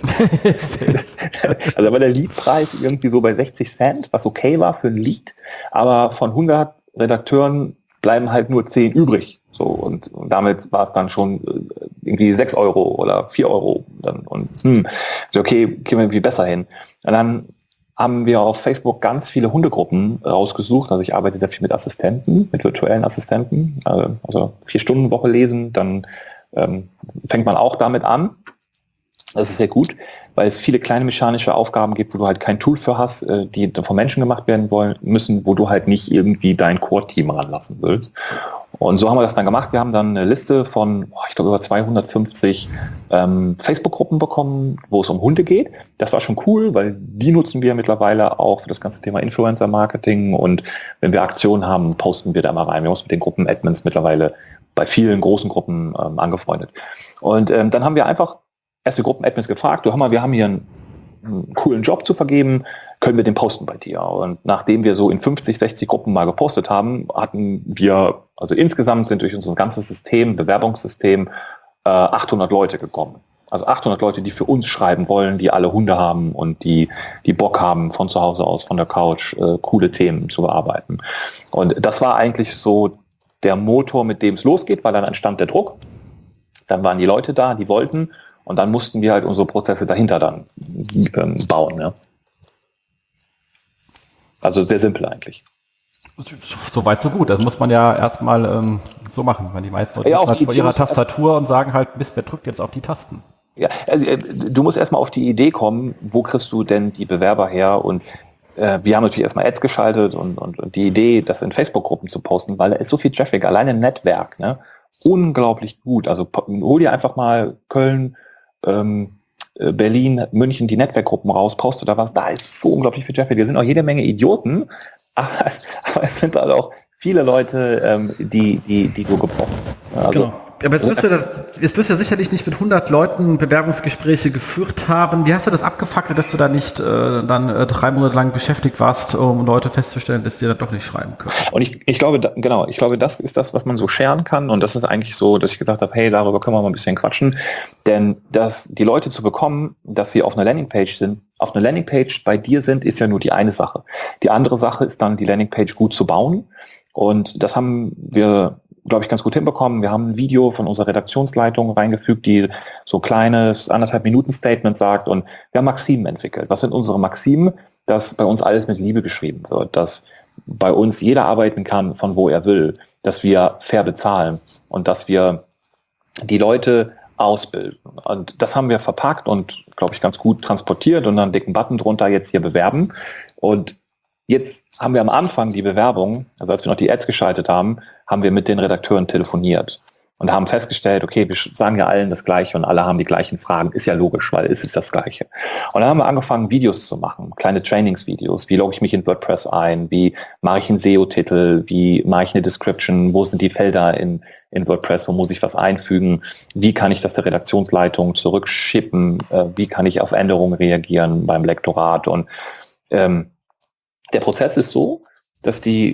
also war der Leadpreis irgendwie so bei 60 Cent, was okay war für ein Lead, aber von 100 Redakteuren bleiben halt nur 10 übrig. So, und damit war es dann schon irgendwie 6 Euro oder 4 Euro. Und okay, kriegen wir irgendwie besser hin. Und dann haben wir auf Facebook ganz viele Hundegruppen rausgesucht. Also ich arbeite sehr viel mit Assistenten, mit virtuellen Assistenten. Also 4-Stunden-Woche lesen, dann fängt man auch damit an. Das ist sehr gut, weil es viele kleine mechanische Aufgaben gibt, wo du halt kein Tool für hast, die von Menschen gemacht werden müssen, wo du halt nicht irgendwie dein Core-Team ranlassen willst. Und so haben wir das dann gemacht. Wir haben dann eine Liste von, ich glaube, über 250 Facebook-Gruppen bekommen, wo es um Hunde geht. Das war schon cool, weil die nutzen wir mittlerweile auch für das ganze Thema Influencer-Marketing. Und wenn wir Aktionen haben, posten wir da mal rein. Wir haben uns mit den Gruppen-Admins mittlerweile bei vielen großen Gruppen angefreundet. Und dann haben wir einfach erste Gruppen-Admins gefragt, wir haben hier einen coolen Job zu vergeben, können wir den posten bei dir? Und nachdem wir so in 50, 60 Gruppen mal gepostet haben, hatten wir, also insgesamt sind durch unser ganzes System, Bewerbungssystem, 800 Leute gekommen. Also 800 Leute, die für uns schreiben wollen, die alle Hunde haben und die Bock haben, von zu Hause aus, von der Couch, coole Themen zu bearbeiten. Und das war eigentlich so der Motor, mit dem es losgeht, weil dann entstand der Druck. Dann waren die Leute da, die wollten. Und dann mussten wir halt unsere Prozesse dahinter dann bauen. Ja. Also sehr simpel eigentlich. So weit, so gut. Das muss man ja erstmal so machen, weil die meisten Leute sitzen halt vor ihrer Tastatur und sagen halt, Mist, wer drückt jetzt auf die Tasten? Ja, also du musst erstmal auf die Idee kommen, wo kriegst du denn die Bewerber her? Und wir haben natürlich erstmal Ads geschaltet und die Idee, das in Facebook-Gruppen zu posten, weil da ist so viel Traffic, alleine im Netzwerk, ne? Unglaublich gut. Also hol dir einfach mal Köln, Berlin, München, die Netzwerkgruppen raus, poste da was, da ist so unglaublich viel Traffic. Wir sind auch jede Menge Idioten, aber es sind halt auch viele Leute, die du gebrauchst. Also, genau. Aber jetzt wirst du ja sicherlich nicht mit 100 Leuten Bewerbungsgespräche geführt haben. Wie hast du das abgefuckt, dass du da nicht dann 3 Monate lang beschäftigt warst, um Leute festzustellen, dass die dann doch nicht schreiben können? Und ich glaube, das ist das, was man so scheren kann. Und das ist eigentlich so, dass ich gesagt habe, hey, darüber können wir mal ein bisschen quatschen. Denn die Leute zu bekommen, dass sie auf einer Landingpage sind, auf einer Landingpage bei dir sind, ist ja nur die eine Sache. Die andere Sache ist dann, die Landingpage gut zu bauen. Und das haben wir, glaube ich, ganz gut hinbekommen. Wir haben ein Video von unserer Redaktionsleitung reingefügt, die so kleines 1,5-Minuten-Statement sagt, und wir haben Maximen entwickelt. Was sind unsere Maximen? Dass bei uns alles mit Liebe geschrieben wird, dass bei uns jeder arbeiten kann, von wo er will, dass wir fair bezahlen und dass wir die Leute ausbilden. Und das haben wir verpackt und, glaube ich, ganz gut transportiert und dann einen dicken Button drunter, jetzt hier bewerben. Und jetzt haben wir am Anfang die Bewerbung, also als wir noch die Ads geschaltet haben, haben wir mit den Redakteuren telefoniert und haben festgestellt, okay, wir sagen ja allen das Gleiche und alle haben die gleichen Fragen. Ist ja logisch, weil es ist das Gleiche. Und dann haben wir angefangen, Videos zu machen, kleine Trainingsvideos. Wie logge ich mich in WordPress ein? Wie mache ich einen SEO-Titel? Wie mache ich eine Description? Wo sind die Felder in WordPress? Wo muss ich was einfügen? Wie kann ich das der Redaktionsleitung zurückschippen? Wie kann ich auf Änderungen reagieren beim Lektorat? Und der Prozess ist so, dass die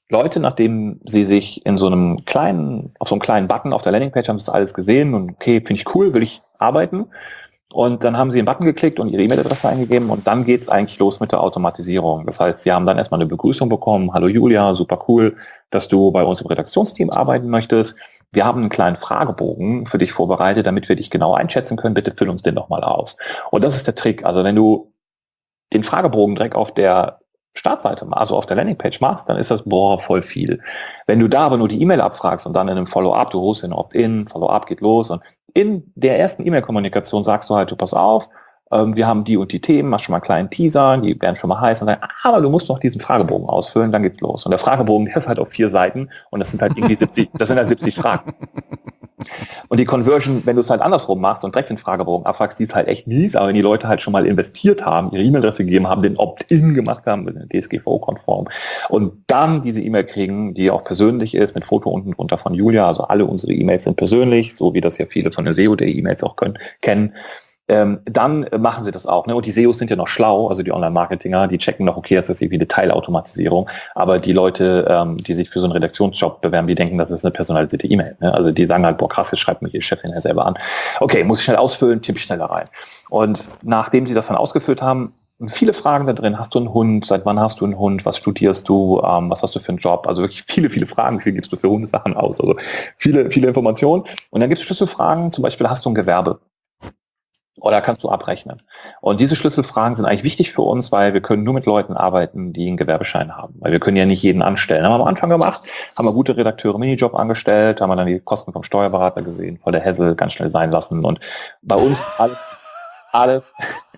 Leute, nachdem sie sich auf so einem kleinen Button auf der Landingpage haben sie das alles gesehen und okay, finde ich cool, will ich arbeiten. Und dann haben sie einen Button geklickt und ihre E-Mail-Adresse eingegeben und dann geht's eigentlich los mit der Automatisierung. Das heißt, sie haben dann erstmal eine Begrüßung bekommen. Hallo Julia, super cool, dass du bei uns im Redaktionsteam arbeiten möchtest. Wir haben einen kleinen Fragebogen für dich vorbereitet, damit wir dich genau einschätzen können. Bitte füll uns den doch mal aus. Und das ist der Trick. Also wenn du den Fragebogen direkt auf der Startseite, also auf der Landingpage machst, dann ist das voll viel. Wenn du da aber nur die E-Mail abfragst und dann in einem Follow-up, du holst den Opt-in, Follow-up geht los und in der ersten E-Mail-Kommunikation sagst du halt, du pass auf, wir haben die und die Themen, machst schon mal einen kleinen Teaser, die werden schon mal heiß und dann, aber du musst noch diesen Fragebogen ausfüllen, dann geht's los. Und der Fragebogen, der ist halt auf 4 Seiten und das sind halt irgendwie 70 Fragen. Und die Conversion, wenn du es halt andersrum machst und direkt den Fragebogen abfragst, die ist halt echt mies, aber wenn die Leute halt schon mal investiert haben, ihre E-Mail-Adresse gegeben haben, den Opt-in gemacht haben, DSGVO-konform und dann diese E-Mail kriegen, die auch persönlich ist, mit Foto unten drunter von Julia, also alle unsere E-Mails sind persönlich, so wie das ja viele von der SEO-E-Mails auch kennen, dann machen sie das auch. Ne? Und die SEOs sind ja noch schlau, also die Online-Marketinger, die checken noch, okay, das ist irgendwie eine Teilautomatisierung, aber die Leute, die sich für so einen Redaktionsjob bewerben, die denken, das ist eine personalisierte E-Mail. Ne? Also die sagen halt, boah krass, jetzt schreibt mir die Chefin ja selber an. Okay, muss ich schnell ausfüllen, tippe ich schneller rein. Und nachdem sie das dann ausgefüllt haben, viele Fragen da drin. Hast du einen Hund? Seit wann hast du einen Hund? Was studierst du? Was hast du für einen Job? Also wirklich viele Fragen. Wie viel gibst du für Hundesachen aus? Also viele Informationen. Und dann gibt es Schlüsselfragen. Zum Beispiel, hast du ein Gewerbe? Oder kannst du abrechnen? Und diese Schlüsselfragen sind eigentlich wichtig für uns, weil wir können nur mit Leuten arbeiten, die einen Gewerbeschein haben. Weil wir können ja nicht jeden anstellen. Haben wir am Anfang gemacht, haben wir gute Redakteure im Minijob angestellt, haben wir dann die Kosten vom Steuerberater gesehen, voll der Hassel, ganz schnell sein lassen. Und bei uns alles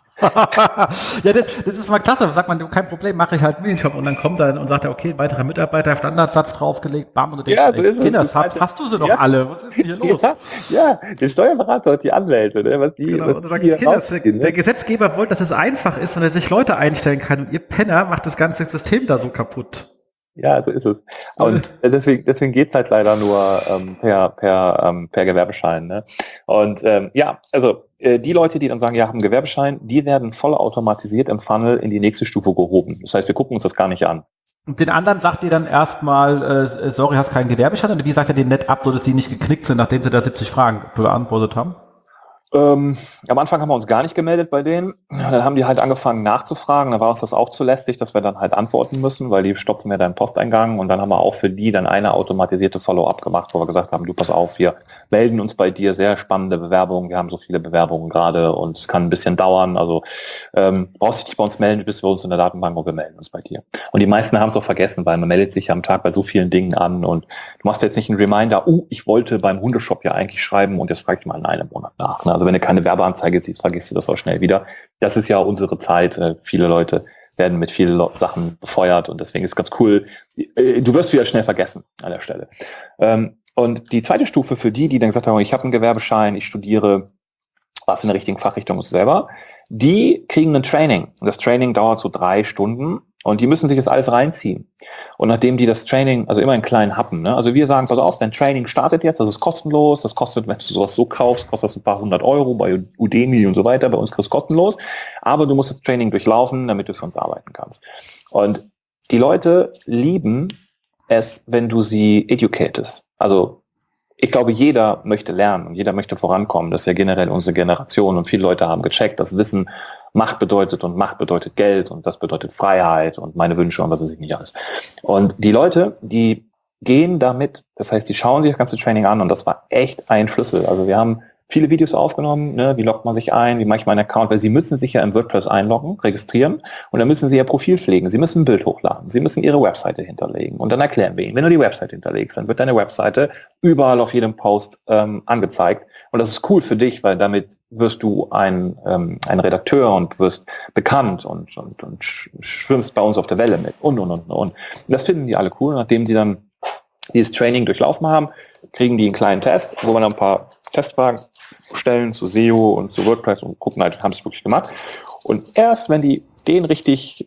Ja, das ist mal klasse. Da sagt man, du, kein Problem, mache ich halt einen Minijob. Und dann kommt er und sagt er, okay, weiterer Mitarbeiter, Standardsatz draufgelegt, bam, und du denkst, ja, so ist es. Kinders, hast du sie doch alle? Was ist denn hier los? Ja, der Steuerberater hat die Anwälte. Ne? Und sagt, Kinders, der Gesetzgeber wollte, dass es einfach ist und er sich Leute einstellen kann. Und ihr Penner macht das ganze System da so kaputt. Ja, so ist es. Und deswegen geht's halt leider nur per Gewerbeschein. Ne? Und also die Leute, die dann sagen, ja, haben einen Gewerbeschein, die werden voll automatisiert im Funnel in die nächste Stufe gehoben. Das heißt, wir gucken uns das gar nicht an. Und den anderen sagt ihr dann erstmal, sorry, hast keinen Gewerbeschein? Oder wie sagt ihr den nett ab, so dass die nicht geknickt sind, nachdem sie da 70 Fragen beantwortet haben? Am Anfang haben wir uns gar nicht gemeldet bei denen. Dann haben die halt angefangen nachzufragen. Dann war uns das auch zu lästig, dass wir dann halt antworten müssen, weil die stopfen ja deinen Posteingang. Und dann haben wir auch für die dann eine automatisierte Follow-up gemacht, wo wir gesagt haben, du pass auf, wir melden uns bei dir, sehr spannende Bewerbungen. Wir haben so viele Bewerbungen gerade und es kann ein bisschen dauern. Also brauchst dich nicht bei uns melden, du bist bei uns in der Datenbank und wir melden uns bei dir. Und die meisten haben es auch vergessen, weil man meldet sich ja am Tag bei so vielen Dingen an und du machst jetzt nicht einen Reminder, ich wollte beim Hundeshop ja eigentlich schreiben und jetzt frage ich mal in einem Monat nach. Ne? Also wenn du keine Werbeanzeige siehst, vergisst du das auch schnell wieder. Das ist ja unsere Zeit. Viele Leute werden mit vielen Sachen befeuert und deswegen ist ganz cool. Du wirst wieder schnell vergessen an der Stelle. Und die zweite Stufe für die dann gesagt haben, ich habe einen Gewerbeschein, ich studiere was in der richtigen Fachrichtung ist selber, die kriegen ein Training. Und das Training dauert so 3 Stunden. Und die müssen sich das alles reinziehen. Und nachdem die das Training, also immer in kleinen Happen, ne? Also wir sagen, pass auf, dein Training startet jetzt, das ist kostenlos, das kostet, wenn du sowas so kaufst, kostet das ein paar 100 Euro bei Udemy und so weiter, bei uns kriegst du kostenlos, aber du musst das Training durchlaufen, damit du für uns arbeiten kannst. Und die Leute lieben es, wenn du sie educatest. Also ich glaube, jeder möchte lernen und jeder möchte vorankommen. Das ist ja generell unsere Generation und viele Leute haben gecheckt, dass Wissen Macht bedeutet und Macht bedeutet Geld und das bedeutet Freiheit und meine Wünsche und was weiß ich nicht alles. Und die Leute, die gehen damit, das heißt, die schauen sich das ganze Training an und das war echt ein Schlüssel. Also wir haben viele Videos aufgenommen, ne? Wie loggt man sich ein, wie mache ich meinen Account, weil sie müssen sich ja im WordPress einloggen, registrieren und dann müssen sie ihr Profil pflegen, sie müssen ein Bild hochladen, sie müssen ihre Webseite hinterlegen und dann erklären wir ihnen, wenn du die Webseite hinterlegst, dann wird deine Webseite überall auf jedem Post angezeigt und das ist cool für dich, weil damit wirst du ein Redakteur und wirst bekannt und schwimmst bei uns auf der Welle mit und. Das finden die alle cool, nachdem sie dann dieses Training durchlaufen haben, kriegen die einen kleinen Test, wo man dann ein paar Testfragen stellen zu SEO und zu WordPress und gucken halt, haben sie es wirklich gemacht. Und erst wenn die den richtig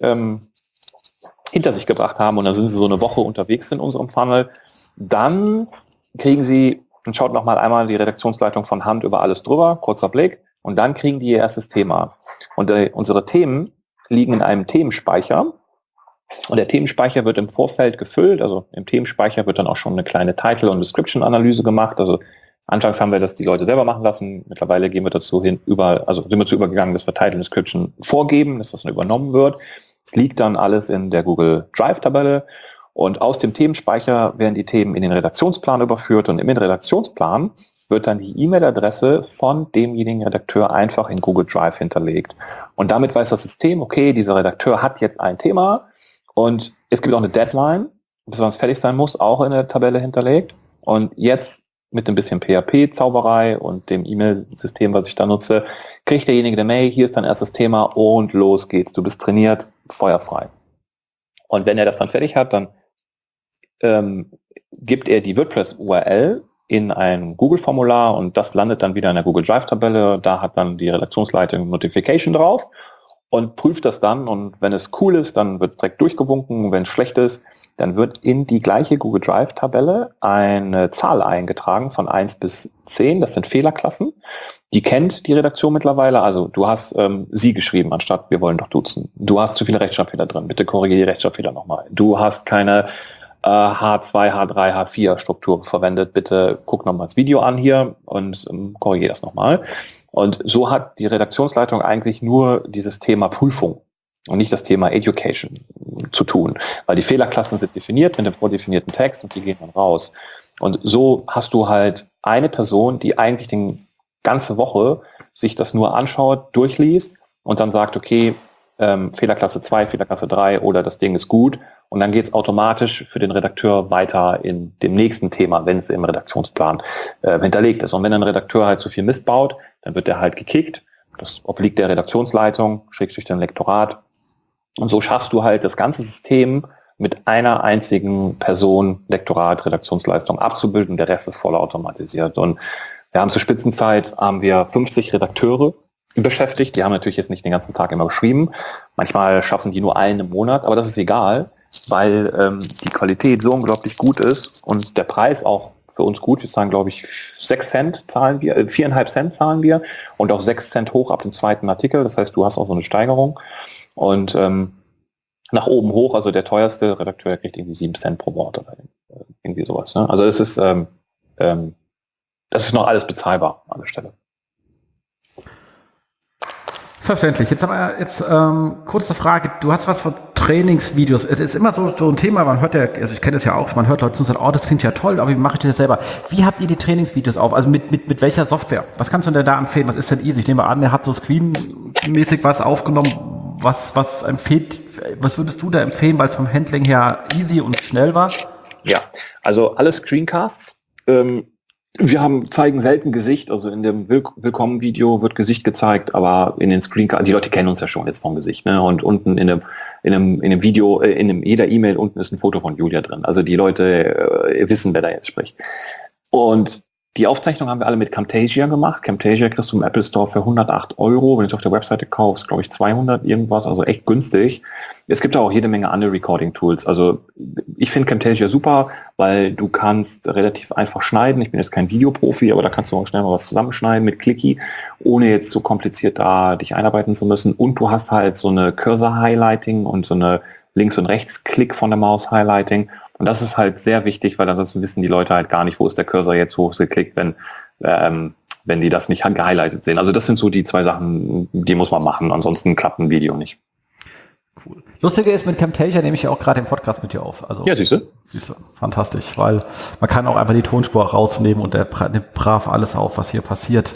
hinter sich gebracht haben und dann sind sie so eine Woche unterwegs in unserem Funnel, dann kriegen sie, und schaut nochmal einmal die Redaktionsleitung von Hand über alles drüber, kurzer Blick, und dann kriegen die ihr erstes Thema. Und unsere Themen liegen in einem Themenspeicher Und der Themenspeicher wird im Vorfeld gefüllt, also im Themenspeicher wird dann auch schon eine kleine Title- und Description-Analyse gemacht. Also anfangs haben wir das die Leute selber machen lassen. Mittlerweile gehen wir dazu sind wir dazu übergegangen, dass wir Title und Description vorgeben, dass das dann übernommen wird. Es liegt dann alles in der Google Drive-Tabelle und aus dem Themenspeicher werden die Themen in den Redaktionsplan überführt und im Redaktionsplan wird dann die E-Mail-Adresse von demjenigen Redakteur einfach in Google Drive hinterlegt. Und damit weiß das System, okay, dieser Redakteur hat jetzt ein Thema und es gibt auch eine Deadline, bis wann es fertig sein muss, auch in der Tabelle hinterlegt. Und jetzt mit ein bisschen PHP-Zauberei und dem E-Mail-System, was ich da nutze, kriegt derjenige eine Mail, hier ist dein erstes Thema und los geht's. Du bist trainiert, feuerfrei. Und wenn er das dann fertig hat, dann gibt er die WordPress-URL in ein Google-Formular und das landet dann wieder in der Google Drive-Tabelle. Da hat dann die Redaktionsleitung Notification drauf und prüft das dann. Und wenn es cool ist, dann wird es direkt durchgewunken. Wenn es schlecht ist, dann wird in die gleiche Google Drive-Tabelle eine Zahl eingetragen von 1 bis 10. Das sind Fehlerklassen. Die kennt die Redaktion mittlerweile. Also du hast sie geschrieben, anstatt wir wollen doch duzen. Du hast zu viele Rechtschreibfehler drin. Bitte korrigiere die Rechtschreibfehler nochmal. Du hast keine H2, H3, H4 Struktur verwendet. Bitte guck nochmal das Video an hier und korrigiere das nochmal. Und so hat die Redaktionsleitung eigentlich nur dieses Thema Prüfung und nicht das Thema Education zu tun. Weil die Fehlerklassen sind definiert mit dem vordefinierten Text und die gehen dann raus. Und so hast du halt eine Person, die eigentlich die ganze Woche sich das nur anschaut, durchliest und dann sagt, okay, Fehlerklasse 2, Fehlerklasse 3 oder das Ding ist gut. Und dann geht es automatisch für den Redakteur weiter in dem nächsten Thema, wenn es im Redaktionsplan hinterlegt ist. Und wenn ein Redakteur halt zu viel Mist baut, dann wird er halt gekickt. Das obliegt der Redaktionsleitung, schräg durch den Lektorat. Und so schaffst du halt das ganze System mit einer einzigen Person, Lektorat, Redaktionsleistung abzubilden. Der Rest ist voll automatisiert. Und wir haben zur Spitzenzeit 50 Redakteure beschäftigt. Die haben natürlich jetzt nicht den ganzen Tag immer geschrieben. Manchmal schaffen die nur einen im Monat, aber das ist egal, weil die Qualität so unglaublich gut ist und der Preis auch für uns gut. Wir zahlen, glaube ich, 6 Cent zahlen wir, 4,5 Cent zahlen wir und auch 6 Cent hoch ab dem zweiten Artikel. Das heißt, du hast auch so eine Steigerung und nach oben hoch, also der teuerste Redakteur kriegt irgendwie 7 Cent pro Wort oder irgendwie sowas. Ne? Also es ist, das ist noch alles bezahlbar an der Stelle. Verständlich. Jetzt haben wir kurze Frage. Du hast was von Trainingsvideos. Es ist immer so ein Thema, man hört ja, also ich kenne das ja auch, man hört Leute zu und sagt, oh, das klingt ja toll, aber wie mache ich das selber? Wie habt ihr die Trainingsvideos auf? Also mit welcher Software? Was kannst du denn da empfehlen? Was ist denn easy? Ich nehme an, er hat so Screen-mäßig was aufgenommen. Was würdest du da empfehlen, weil es vom Handling her easy und schnell war? Ja, also alle Screencasts. Wir zeigen selten Gesicht, also in dem Willkommen-Video wird Gesicht gezeigt, aber in den Screencasts, die Leute kennen uns ja schon jetzt vom Gesicht, ne? Und unten in dem Video, jeder E-Mail unten ist ein Foto von Julia drin. Also die Leute wissen, wer da jetzt spricht. Und die Aufzeichnung haben wir alle mit Camtasia gemacht. Camtasia kriegst du im Apple Store für 108 €. Wenn du es auf der Webseite kaufst, glaube ich 200 irgendwas, also echt günstig. Es gibt auch jede Menge andere Recording-Tools. Also ich finde Camtasia super, weil du kannst relativ einfach schneiden. Ich bin jetzt kein Videoprofi, aber da kannst du auch schnell mal was zusammenschneiden mit Clicky, ohne jetzt so kompliziert da dich einarbeiten zu müssen. Und du hast halt so eine Cursor-Highlighting und so eine Links- und Rechts-Klick von der Maus Highlighting. Und das ist halt sehr wichtig, weil ansonsten wissen die Leute halt gar nicht, wo ist der Cursor jetzt, wo ist geklickt, wenn die das nicht gehighlightet sehen. Also das sind so die 2 Sachen, die muss man machen. Ansonsten klappt ein Video nicht. Cool. Lustige ist, mit Camtasia nehme ich ja auch gerade den Podcast mit dir auf. Also, ja, siehst du, fantastisch, weil man kann auch einfach die Tonspur rausnehmen und der nimmt brav alles auf, was hier passiert.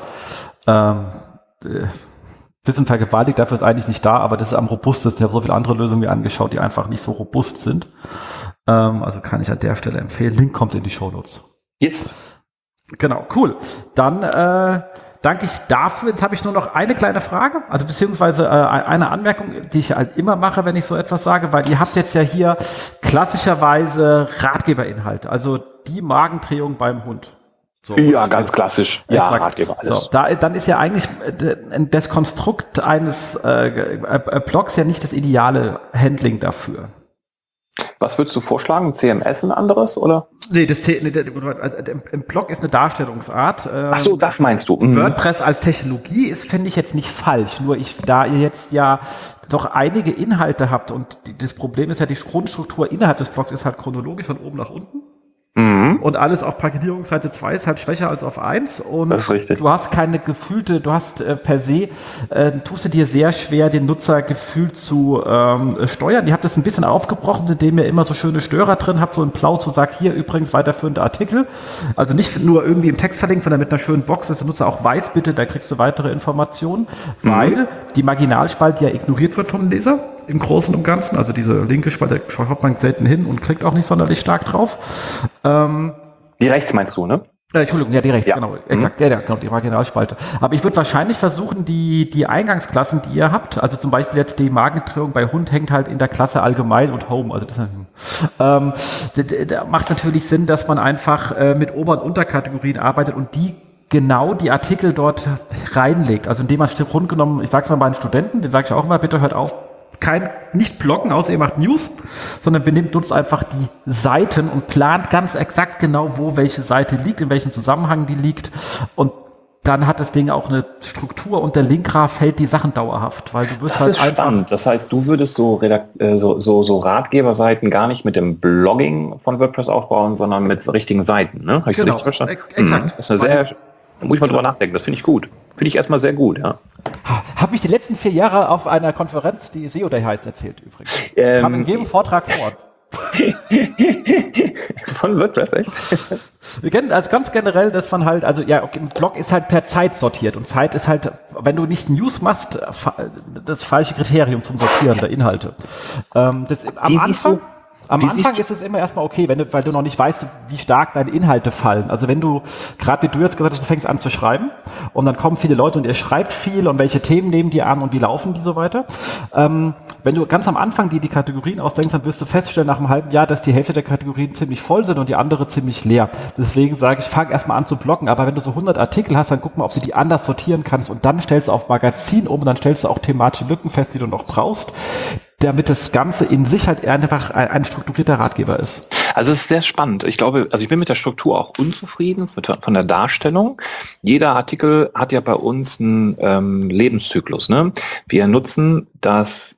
Wissen vergewaltigt, dafür ist eigentlich nicht da, aber das ist am robustesten. Ich habe so viele andere Lösungen mir angeschaut, die einfach nicht so robust sind. Also kann ich an der Stelle empfehlen. Link kommt in die Shownotes. Yes. Genau, cool. Dann danke ich dafür. Jetzt habe ich nur noch eine kleine Frage, also beziehungsweise eine Anmerkung, die ich halt immer mache, wenn ich so etwas sage, weil ihr habt jetzt ja hier klassischerweise Ratgeberinhalte, also die Magendrehung beim Hund. So, ja, ganz klassisch. Ja, exakt. Ratgeber, alles. So, dann ist ja eigentlich das Konstrukt eines Blogs ja nicht das ideale Handling dafür. Was würdest du vorschlagen? CMS ein anderes, oder? Nee, im Blog ist eine Darstellungsart. Ach so, das meinst du. WordPress als Technologie ist, finde ich, jetzt nicht falsch. Nur da ihr jetzt ja doch einige Inhalte habt und das Problem ist ja, die Grundstruktur innerhalb des Blogs ist halt chronologisch von oben nach unten. Und alles auf Paketierungsseite 2 ist halt schwächer als auf 1 und du hast keine gefühlte, du hast per se, tust du dir sehr schwer, den Nutzer gefühlt zu steuern. Ihr habt das ein bisschen aufgebrochen, indem ihr immer so schöne Störer drin habt, so ein Blau zu sagt, hier übrigens weiterführende Artikel. Also nicht nur irgendwie im Text verlinkt, sondern mit einer schönen Box, dass der Nutzer auch weiß, bitte, da kriegst du weitere Informationen, weil die Marginalspalte ja ignoriert wird vom Leser im Großen und Ganzen. Also diese linke Spalte schaut man selten hin und klickt auch nicht sonderlich stark drauf. Die rechts meinst du, ne? Entschuldigung, ja, die rechts, genau. Exakt, ja, genau, die Marginalspalte. Aber ich würde wahrscheinlich versuchen, die Eingangsklassen, die ihr habt, also zum Beispiel jetzt die Markendrehung bei Hund hängt halt in der Klasse Allgemein und Home. Also das da macht es natürlich Sinn, dass man einfach mit Ober- und Unterkategorien arbeitet und genau die Artikel dort reinlegt. Also indem man rund genommen, ich sag's mal meinen Studenten, den sage ich auch immer, bitte hört auf, nicht blocken, außer ihr macht News, sondern nutzt einfach die Seiten und plant ganz exakt genau, wo welche Seite liegt, in welchem Zusammenhang die liegt und dann hat das Ding auch eine Struktur und der Linkgraph hält die Sachen dauerhaft, weil du wirst das halt ist einfach spannend. Das heißt, du würdest so Ratgeberseiten gar nicht mit dem Blogging von WordPress aufbauen, sondern mit richtigen Seiten, ne? Habe ich das richtig verstanden? Exakt. Das ist eine muss ich mal drüber nachdenken, das finde ich gut. Finde ich erstmal sehr gut, ja. Habe ich die letzten 4 Jahre auf einer Konferenz, die SEO Day heißt, erzählt übrigens. Kam in jedem Vortrag vor. Von WordPress, echt? Wir kennen also ganz generell, dass man halt, also ja, okay, ein Blog ist halt per Zeit sortiert und Zeit ist halt, wenn du nicht News machst, das falsche Kriterium zum Sortieren der Inhalte. Am Anfang ist es immer erstmal okay, weil du noch nicht weißt, wie stark deine Inhalte fallen. Also wenn du, gerade wie du jetzt gesagt hast, du fängst an zu schreiben und dann kommen viele Leute und ihr schreibt viel und welche Themen nehmen die an und wie laufen die so weiter. Wenn du ganz am Anfang die Kategorien ausdenkst, dann wirst du feststellen nach einem halben Jahr, dass die Hälfte der Kategorien ziemlich voll sind und die andere ziemlich leer. Deswegen sage ich, fang erstmal an zu blocken, aber wenn du so 100 Artikel hast, dann guck mal, ob du die anders sortieren kannst und dann stellst du auf Magazin um und dann stellst du auch thematische Lücken fest, die du noch brauchst, damit das Ganze in sich halt einfach ein strukturierter Ratgeber ist. Also es ist sehr spannend. Ich glaube, also ich bin mit der Struktur auch unzufrieden von der Darstellung. Jeder Artikel hat ja bei uns einen Lebenszyklus, ne? Wir nutzen das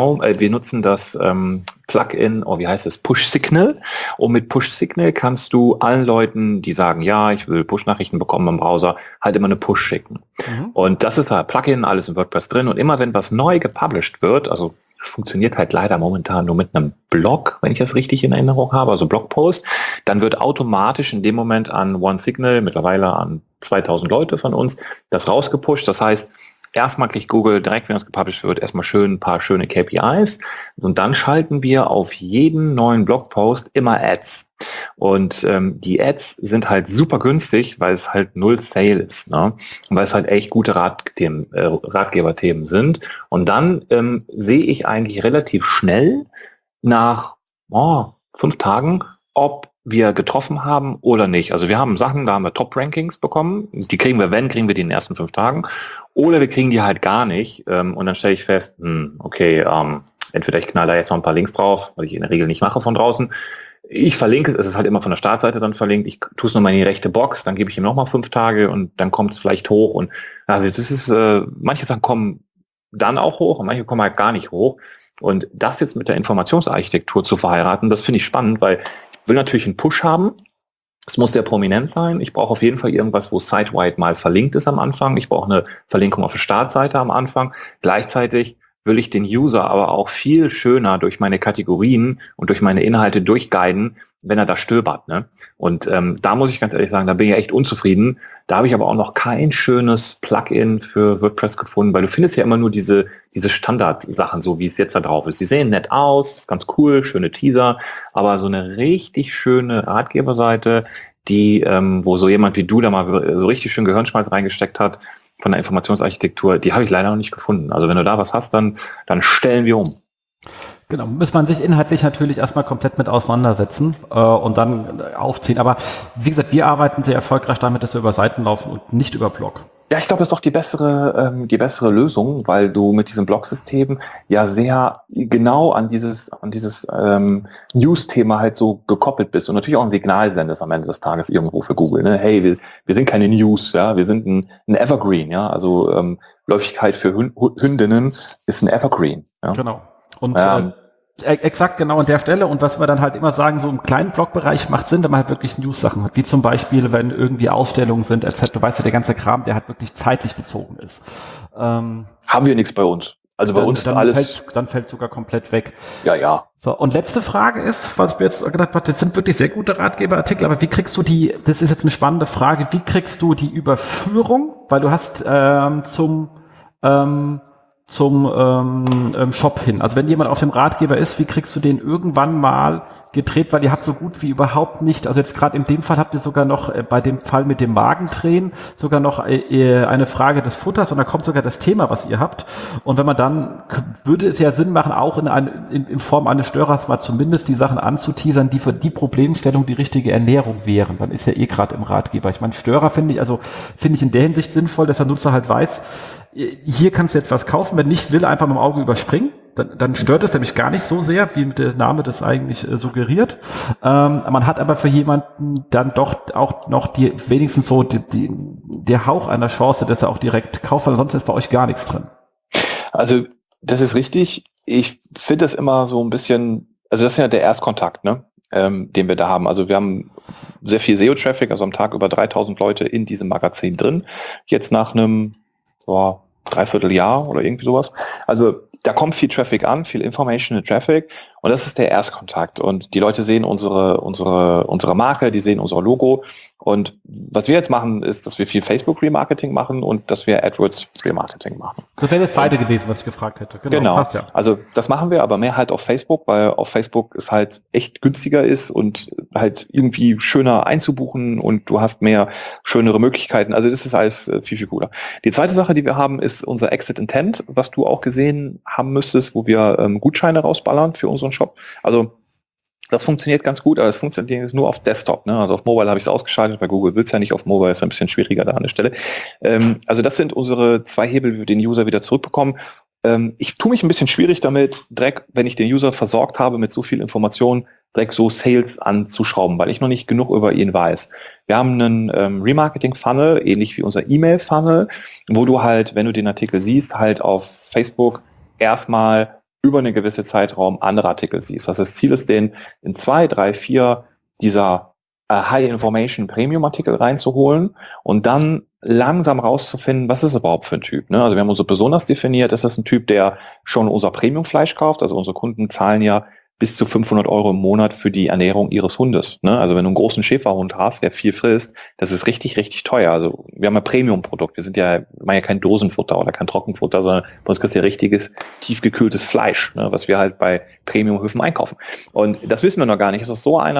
Plugin, wie heißt es, Push Signal. Und mit Push Signal kannst du allen Leuten, die sagen, ja, ich will Push-Nachrichten bekommen im Browser, halt immer eine Push schicken. Und das ist halt Plugin, alles in WordPress drin. Und immer wenn was neu gepublished wird, also es funktioniert halt leider momentan nur mit einem Blog, wenn ich das richtig in Erinnerung habe, also Blogpost, dann wird automatisch in dem Moment an OneSignal, mittlerweile an 2000 Leute von uns, das rausgepusht. Das heißt, erstmal kriegt Google direkt, wenn es gepublished wird, erstmal ein paar schöne KPIs und dann schalten wir auf jeden neuen Blogpost immer Ads. Und die Ads sind halt super günstig, weil es halt null Sale ist, ne? Und weil es halt echt gute Ratgeberthemen sind. Und dann sehe ich eigentlich relativ schnell nach 5 Tagen, ob wir getroffen haben oder nicht. Also wir haben Sachen, da haben wir Top-Rankings bekommen. Die kriegen wir die in den ersten 5 Tagen. Oder wir kriegen die halt gar nicht. Und dann stelle ich fest, entweder ich knall da jetzt noch ein paar Links drauf, was ich in der Regel nicht mache von draußen. Ich verlinke es ist halt immer von der Startseite dann verlinkt. Ich tue es nochmal in die rechte Box, dann gebe ich ihm nochmal 5 Tage und dann kommt es vielleicht hoch. Und das ist, manche Sachen kommen dann auch hoch und manche kommen halt gar nicht hoch. Und das jetzt mit der Informationsarchitektur zu verheiraten, das finde ich spannend, weil ich will natürlich einen Push haben. Es muss sehr prominent sein. Ich brauche auf jeden Fall irgendwas, wo site-wide mal verlinkt ist am Anfang. Ich brauche eine Verlinkung auf der Startseite am Anfang. Gleichzeitig will ich den User aber auch viel schöner durch meine Kategorien und durch meine Inhalte durchguiden, wenn er da stöbert, ne? Und da muss ich ganz ehrlich sagen, da bin ich echt unzufrieden. Da habe ich aber auch noch kein schönes Plugin für WordPress gefunden, weil du findest ja immer nur diese Standardsachen, so wie es jetzt da drauf ist. Die sehen nett aus, ist ganz cool, schöne Teaser, aber so eine richtig schöne Ratgeberseite, die, wo so jemand wie du da mal so richtig schön Gehirnschmalz reingesteckt hat, von der Informationsarchitektur, die habe ich leider noch nicht gefunden. Also wenn du da was hast, dann stellen wir um. Genau, muss man sich inhaltlich natürlich erstmal komplett mit auseinandersetzen und dann aufziehen. Aber wie gesagt, wir arbeiten sehr erfolgreich damit, dass wir über Seiten laufen und nicht über Blog. Ja, ich glaube, das ist doch die bessere Lösung, weil du mit diesem Blog-System ja sehr genau an dieses News-Thema halt so gekoppelt bist und natürlich auch ein Signal sendest am Ende des Tages irgendwo für Google. Ne? Hey, wir sind keine News, ja, wir sind ein Evergreen, ja, also Läufigkeit für Hündinnen ist ein Evergreen. Ja? Genau. Und exakt genau an der Stelle. Und was wir dann halt immer sagen, so im kleinen Blogbereich macht Sinn, wenn man halt wirklich News-Sachen hat, wie zum Beispiel, wenn irgendwie Ausstellungen sind, etc. Du weißt ja, der ganze Kram, der halt wirklich zeitlich bezogen ist. Haben wir nichts bei uns. Also bei uns ist alles... Dann fällt sogar komplett weg. Ja. So, und letzte Frage ist, was ich mir jetzt gedacht habe, das sind wirklich sehr gute Ratgeberartikel, aber wie kriegst du das ist jetzt eine spannende Frage, wie kriegst du die Überführung? Weil du hast zum Shop hin. Also wenn jemand auf dem Ratgeber ist, wie kriegst du den irgendwann mal gedreht, weil ihr habt so gut wie überhaupt nicht, also jetzt gerade in dem Fall habt ihr sogar noch bei dem Fall mit dem Magendrehen sogar noch eine Frage des Futters und da kommt sogar das Thema, was ihr habt. Und wenn man dann, würde es ja Sinn machen, auch in Form eines Störers mal zumindest die Sachen anzuteasern, die für die Problemstellung die richtige Ernährung wären. Dann ist ja gerade im Ratgeber. Ich meine, Störer finde ich in der Hinsicht sinnvoll, dass der Nutzer halt weiß, hier kannst du jetzt was kaufen, wenn nicht, will einfach mit dem Auge überspringen. Dann stört es nämlich gar nicht so sehr, wie der Name das eigentlich suggeriert. Man hat aber für jemanden dann doch auch noch wenigstens so der Hauch einer Chance, dass er auch direkt kauft, weil sonst ist bei euch gar nichts drin. Also das ist richtig. Ich finde das immer so ein bisschen, also das ist ja der Erstkontakt, ne? Den wir da haben. Also wir haben sehr viel SEO-Traffic, also am Tag über 3000 Leute in diesem Magazin drin. Jetzt nach einem Dreivierteljahr oder irgendwie sowas. Also da kommt viel Traffic an, viel Informational Traffic und das ist der Erstkontakt und die Leute sehen unsere Marke, die sehen unser Logo und was wir jetzt machen, ist, dass wir viel Facebook Remarketing machen und dass wir AdWords Remarketing machen. Das wäre das zweite gewesen, was ich gefragt hätte. Genau. Passt ja. Also das machen wir, aber mehr halt auf Facebook, weil auf Facebook es halt echt günstiger ist und halt irgendwie schöner einzubuchen und du hast mehr schönere Möglichkeiten. Also das ist alles viel, viel cooler. Die zweite Sache, die wir haben, ist unser Exit Intent, was du auch gesehen haben müsstest, wo wir Gutscheine rausballern für unseren Shop. Also das funktioniert ganz gut, aber es funktioniert nur auf Desktop. Ne? Also auf Mobile habe ich es ausgeschaltet, bei Google will es ja nicht, auf Mobile ist ein bisschen schwieriger da an der Stelle. Also das sind unsere zwei Hebel, wie wir den User wieder zurückbekommen. Ich tue mich ein bisschen schwierig damit, direkt, wenn ich den User versorgt habe mit so viel Information, direkt so Sales anzuschrauben, weil ich noch nicht genug über ihn weiß. Wir haben einen Remarketing-Funnel, ähnlich wie unser E-Mail-Funnel, wo du halt, wenn du den Artikel siehst, halt auf Facebook erstmal über einen gewissen Zeitraum andere Artikel siehst. Also das Ziel ist, den in 2, 3, 4 dieser High-Information-Premium-Artikel reinzuholen und dann langsam rauszufinden, was ist es überhaupt für ein Typ. Ne? Also wir haben uns so besonders definiert, ist das ein Typ, der schon unser Premium-Fleisch kauft. Also unsere Kunden zahlen ja bis zu 500 € im Monat für die Ernährung ihres Hundes. Ne? Also wenn du einen großen Schäferhund hast, der viel frisst, das ist richtig, richtig teuer. Also wir haben ein Premium-Produkt. Wir machen ja kein Dosenfutter oder kein Trockenfutter, sondern bei uns kriegst du ja richtiges, tiefgekühltes Fleisch, ne? Was wir halt bei Premium-Höfen einkaufen. Und das wissen wir noch gar nicht. Ist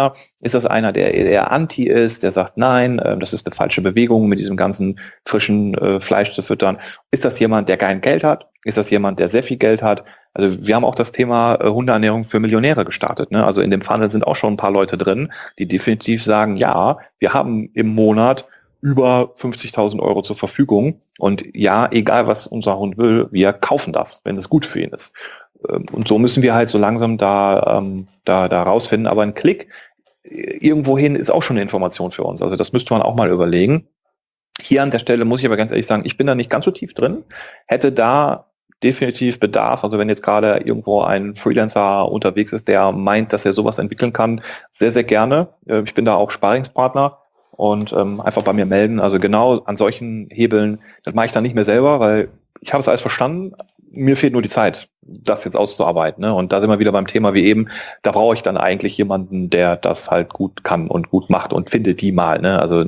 das einer, der eher anti ist, der sagt, nein, das ist eine falsche Bewegung, mit diesem ganzen frischen Fleisch zu füttern? Ist das jemand, der kein Geld hat? Ist das jemand, der sehr viel Geld hat? Also wir haben auch das Thema Hundeernährung für Millionäre gestartet. Ne? Also in dem Funnel sind auch schon ein paar Leute drin, die definitiv sagen, ja, wir haben im Monat über 50.000 € zur Verfügung und ja, egal was unser Hund will, wir kaufen das, wenn es gut für ihn ist. Und so müssen wir halt so langsam da rausfinden. Aber ein Klick irgendwohin ist auch schon eine Information für uns. Also das müsste man auch mal überlegen. Hier an der Stelle muss ich aber ganz ehrlich sagen, ich bin da nicht ganz so tief drin, hätte da definitiv Bedarf, also wenn jetzt gerade irgendwo ein Freelancer unterwegs ist, der meint, dass er sowas entwickeln kann, sehr, sehr gerne. Ich bin da auch Sparingspartner und einfach bei mir melden. Also genau an solchen Hebeln, das mache ich dann nicht mehr selber, weil ich habe es alles verstanden. Mir fehlt nur die Zeit, das jetzt auszuarbeiten. Ne? Und da sind wir wieder beim Thema wie eben, da brauche ich dann eigentlich jemanden, der das halt gut kann und gut macht und findet die mal. Ne? Also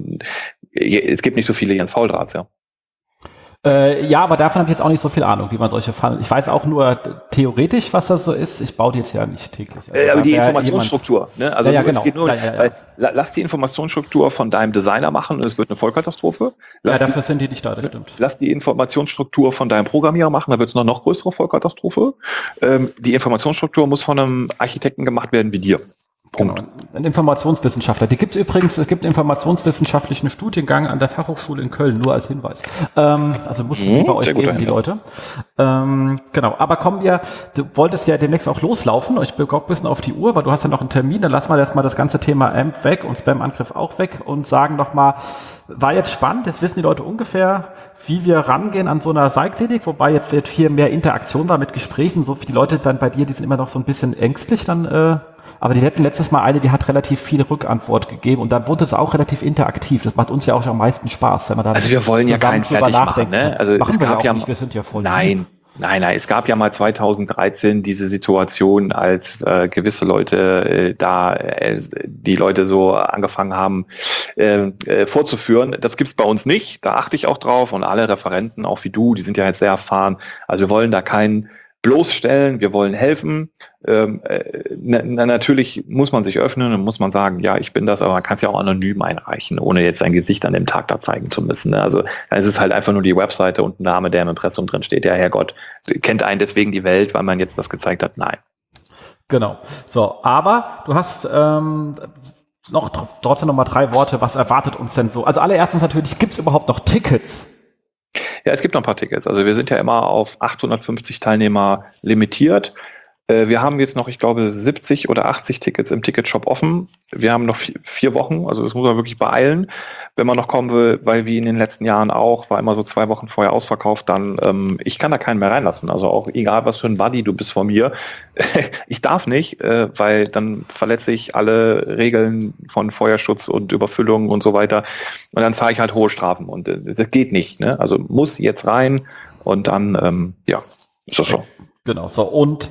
es gibt nicht so viele Jens Fauldrahts, ja. Ja, aber davon habe ich jetzt auch nicht so viel Ahnung, wie man solche Funnel. Ich weiß auch nur theoretisch, was das so ist. Ich baue die jetzt ja nicht täglich. Also aber die Informationsstruktur, ne? Also ja, genau. Es geht nur, weil, lass die Informationsstruktur von deinem Designer machen und es wird eine Vollkatastrophe. Dafür sind die nicht da, das stimmt. Lass die Informationsstruktur von deinem Programmierer machen, da wird es noch größere Vollkatastrophe. Die Informationsstruktur muss von einem Architekten gemacht werden wie dir. Punkt. Genau, ein Informationswissenschaftler. Die gibt es übrigens, es gibt einen informationswissenschaftlichen Studiengang an der Fachhochschule in Köln, nur als Hinweis. Also muss es bei euch geben, die Leute. Genau, aber kommen wir, du wolltest ja demnächst auch loslaufen. Ich gucke ein bisschen auf die Uhr, weil du hast ja noch einen Termin. Dann lass mal erstmal das ganze Thema AMP weg und Spam-Angriff auch weg und sagen nochmal, war jetzt spannend, jetzt wissen die Leute ungefähr, wie wir rangehen an so einer Seilklinik, wobei jetzt wird hier mehr Interaktion war mit Gesprächen. So die Leute dann bei dir, die sind immer noch so ein bisschen ängstlich dann, aber die hatten letztes Mal eine, die hat relativ viel Rückantwort gegeben und dann wurde es auch relativ interaktiv. Das macht uns ja auch am meisten Spaß, wenn man da also wir wollen ja keinen fertig machen, ne? Also machen es wir gab ja auch nicht, wir sind ja voll. Nein, es gab ja mal 2013 diese Situation, als gewisse Leute die Leute so angefangen haben vorzuführen. Das gibt's bei uns nicht, da achte ich auch drauf und alle Referenten, auch wie du, die sind ja jetzt sehr erfahren. Also wir wollen da keinen bloßstellen, wir wollen helfen. Natürlich muss man sich öffnen und muss man sagen, ja, ich bin das, aber man kann es ja auch anonym einreichen, ohne jetzt sein Gesicht an dem Tag da zeigen zu müssen. Ne? Also es ist halt einfach nur die Webseite und ein Name, der im Impressum drin steht. Ja, Herrgott, kennt einen deswegen die Welt, weil man jetzt das gezeigt hat? Nein. Genau. So, aber du hast trotzdem noch mal 3 Worte. Was erwartet uns denn so? Also allererstens natürlich, gibt es überhaupt noch Tickets? Ja, es gibt noch ein paar Tickets. Also wir sind ja immer auf 850 Teilnehmer limitiert. Wir haben jetzt noch, ich glaube, 70 oder 80 Tickets im Ticketshop offen. Wir haben noch 4 Wochen, also das muss man wirklich beeilen. Wenn man noch kommen will, weil wie in den letzten Jahren auch, war immer so 2 Wochen vorher ausverkauft, dann, ich kann da keinen mehr reinlassen. Also auch egal, was für ein Buddy du bist von mir. Ich darf nicht, weil dann verletze ich alle Regeln von Feuerschutz und Überfüllung und so weiter. Und dann zahle ich halt hohe Strafen und das geht nicht. Ne? Also muss jetzt rein und dann, ist das so. Genau, so und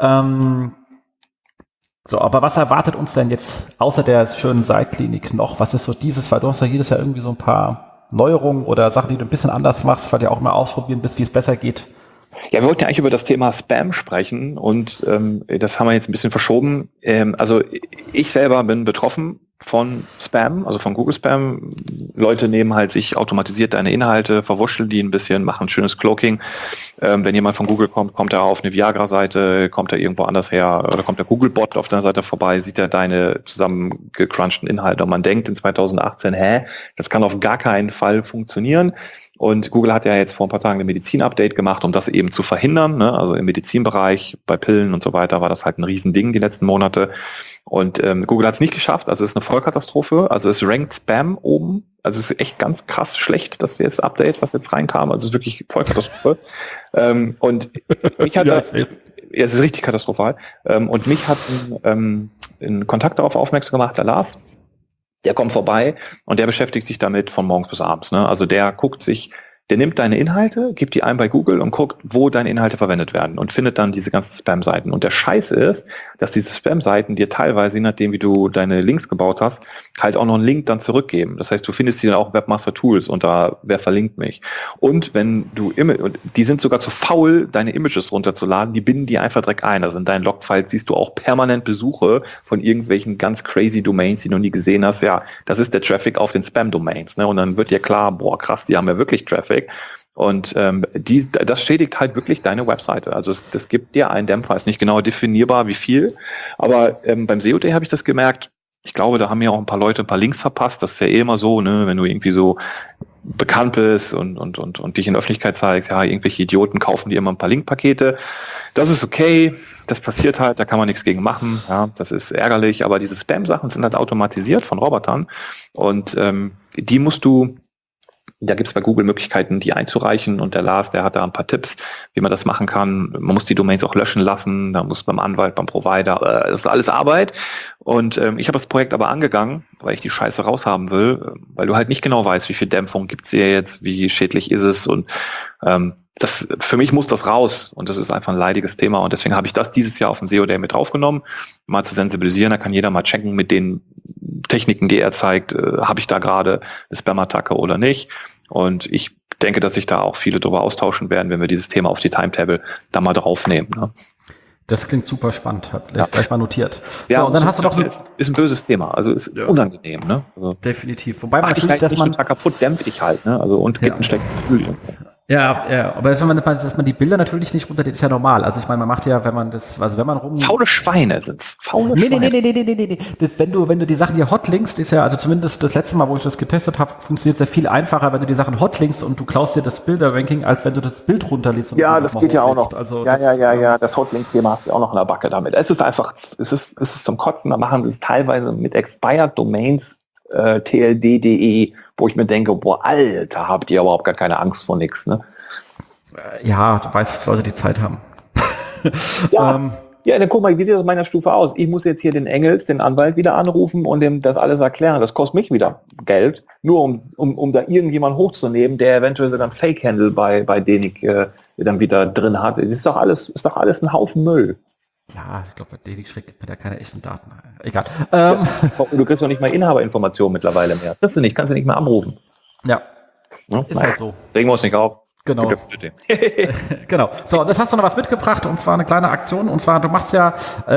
aber was erwartet uns denn jetzt außer der schönen Seilklinik noch? Was ist so weil du hast ja jedes Jahr irgendwie so ein paar Neuerungen oder Sachen, die du ein bisschen anders machst, weil du ja auch mal ausprobieren bist, wie es besser geht. Ja, wir wollten ja eigentlich über das Thema Spam sprechen und das haben wir jetzt ein bisschen verschoben. Also ich selber bin betroffen von Spam, also von Google Spam. Leute nehmen halt sich automatisiert deine Inhalte, verwurschteln die ein bisschen, machen ein schönes Cloaking. Wenn jemand von Google kommt er auf eine Viagra-Seite, kommt er irgendwo anders her oder kommt der Google-Bot auf deiner Seite vorbei, sieht er deine zusammengecrunchten Inhalte und man denkt in 2018, das kann auf gar keinen Fall funktionieren. Und Google hat ja jetzt vor ein paar Tagen ein Medizin-Update gemacht, um das eben zu verhindern. Ne? Also im Medizinbereich, bei Pillen und so weiter, war das halt ein Riesending die letzten Monate. Und Google hat es nicht geschafft. Also es ist eine Vollkatastrophe. Also es rankt Spam oben. Also es ist echt ganz krass schlecht, das jetzt Update, was jetzt reinkam. Also es ist wirklich Vollkatastrophe. Und mich hat es ist richtig katastrophal. Und mich hat ein Kontakt darauf aufmerksam gemacht, der Lars. Der kommt vorbei und der beschäftigt sich damit von morgens bis abends. Ne? Also der nimmt deine Inhalte, gibt die ein bei Google und guckt, wo deine Inhalte verwendet werden und findet dann diese ganzen Spam-Seiten. Und der Scheiß ist, dass diese Spam-Seiten dir teilweise, je nachdem wie du deine Links gebaut hast, halt auch noch einen Link dann zurückgeben. Das heißt, du findest die dann auch in Webmaster Tools unter wer verlinkt mich. Und wenn du die sind sogar zu faul, deine Images runterzuladen, die binden die einfach direkt ein. Also in deinen Logfiles siehst du auch permanent Besuche von irgendwelchen ganz crazy Domains, die du nie gesehen hast. Ja, das ist der Traffic auf den Spam-Domains. Ne? Und dann wird dir klar, boah krass, die haben ja wirklich Traffic. Und das schädigt halt wirklich deine Webseite. Also das gibt dir einen Dämpfer, ist nicht genau definierbar, wie viel. Aber beim SEO-Day habe ich das gemerkt. Ich glaube, da haben mir auch ein paar Leute ein paar Links verpasst. Das ist ja eh immer so, ne, wenn du irgendwie so bekannt bist und dich in der Öffentlichkeit zeigst, ja, irgendwelche Idioten kaufen dir immer ein paar Linkpakete. Das ist okay, das passiert halt, da kann man nichts gegen machen, ja, das ist ärgerlich, aber diese Spam-Sachen sind halt automatisiert von Robotern und da gibt es bei Google Möglichkeiten, die einzureichen und der Lars, der hat da ein paar Tipps, wie man das machen kann. Man muss die Domains auch löschen lassen, da muss beim Anwalt, beim Provider, das ist alles Arbeit. Und ich habe das Projekt aber angegangen, weil ich die Scheiße raushaben will, weil du halt nicht genau weißt, wie viel Dämpfung gibt's hier jetzt, wie schädlich ist es und für mich muss das raus und das ist einfach ein leidiges Thema und deswegen habe ich das dieses Jahr auf dem SEO Day mit draufgenommen, mal zu sensibilisieren, da kann jeder mal checken mit den Techniken, die er zeigt, habe ich da gerade eine Spam-Attacke oder nicht und ich denke, dass sich da auch viele drüber austauschen werden, wenn wir dieses Thema auf die Timetable da mal draufnehmen. Ne? Das klingt super spannend, hat gleich mal notiert. Ja, so, und dann hast du noch ist ein böses Thema, also ist unangenehm, ne? Also, definitiv. Wobei man natürlich, dass man total kaputt, dämpft dich halt, ne? Also und gibt ein schlechtes Gefühl. Ja, aber dass man die Bilder natürlich nicht runterlädt, ist ja normal. Also ich meine, man macht ja, wenn man Faule Schweine sind's. Faule Nee. Schweine. Das, wenn du die Sachen hier hotlinkst, ist ja, also zumindest das letzte Mal, wo ich das getestet habe, funktioniert es ja viel einfacher, wenn du die Sachen hotlinkst und du klaust dir das Bilder-Ranking, als wenn du das Bild runterlädst. Und Ja, das geht ja auch noch. Also Ja. Das Hotlink-Thema hast du auch noch in der Backe damit. Es ist einfach, es ist zum Kotzen. Da machen sie es teilweise mit Expired Domains, tld.de, wo ich mir denke, boah, Alter, habt ihr überhaupt gar keine Angst vor nichts, ne? Ja, du weißt, Leute, die Zeit haben. Ja, dann guck mal, wie sieht das auf meiner Stufe aus? Ich muss jetzt hier den Engels, den Anwalt wieder anrufen und dem das alles erklären. Das kostet mich wieder Geld, nur um da irgendjemanden hochzunehmen, der eventuell sogar ein Fake-Handle bei Denik dann wieder drin hat. Das ist doch alles ein Haufen Müll. Ja, ich glaube, bei Denik Schreck gibt mir da keine echten Daten. Egal. Du kriegst doch nicht mal Inhaberinformationen mittlerweile mehr. Kannst du nicht mehr anrufen. Ja, ist halt so. Regen wir uns nicht auf. Genau. Genau. So, das hast du noch was mitgebracht, und zwar eine kleine Aktion. Und zwar, du machst ja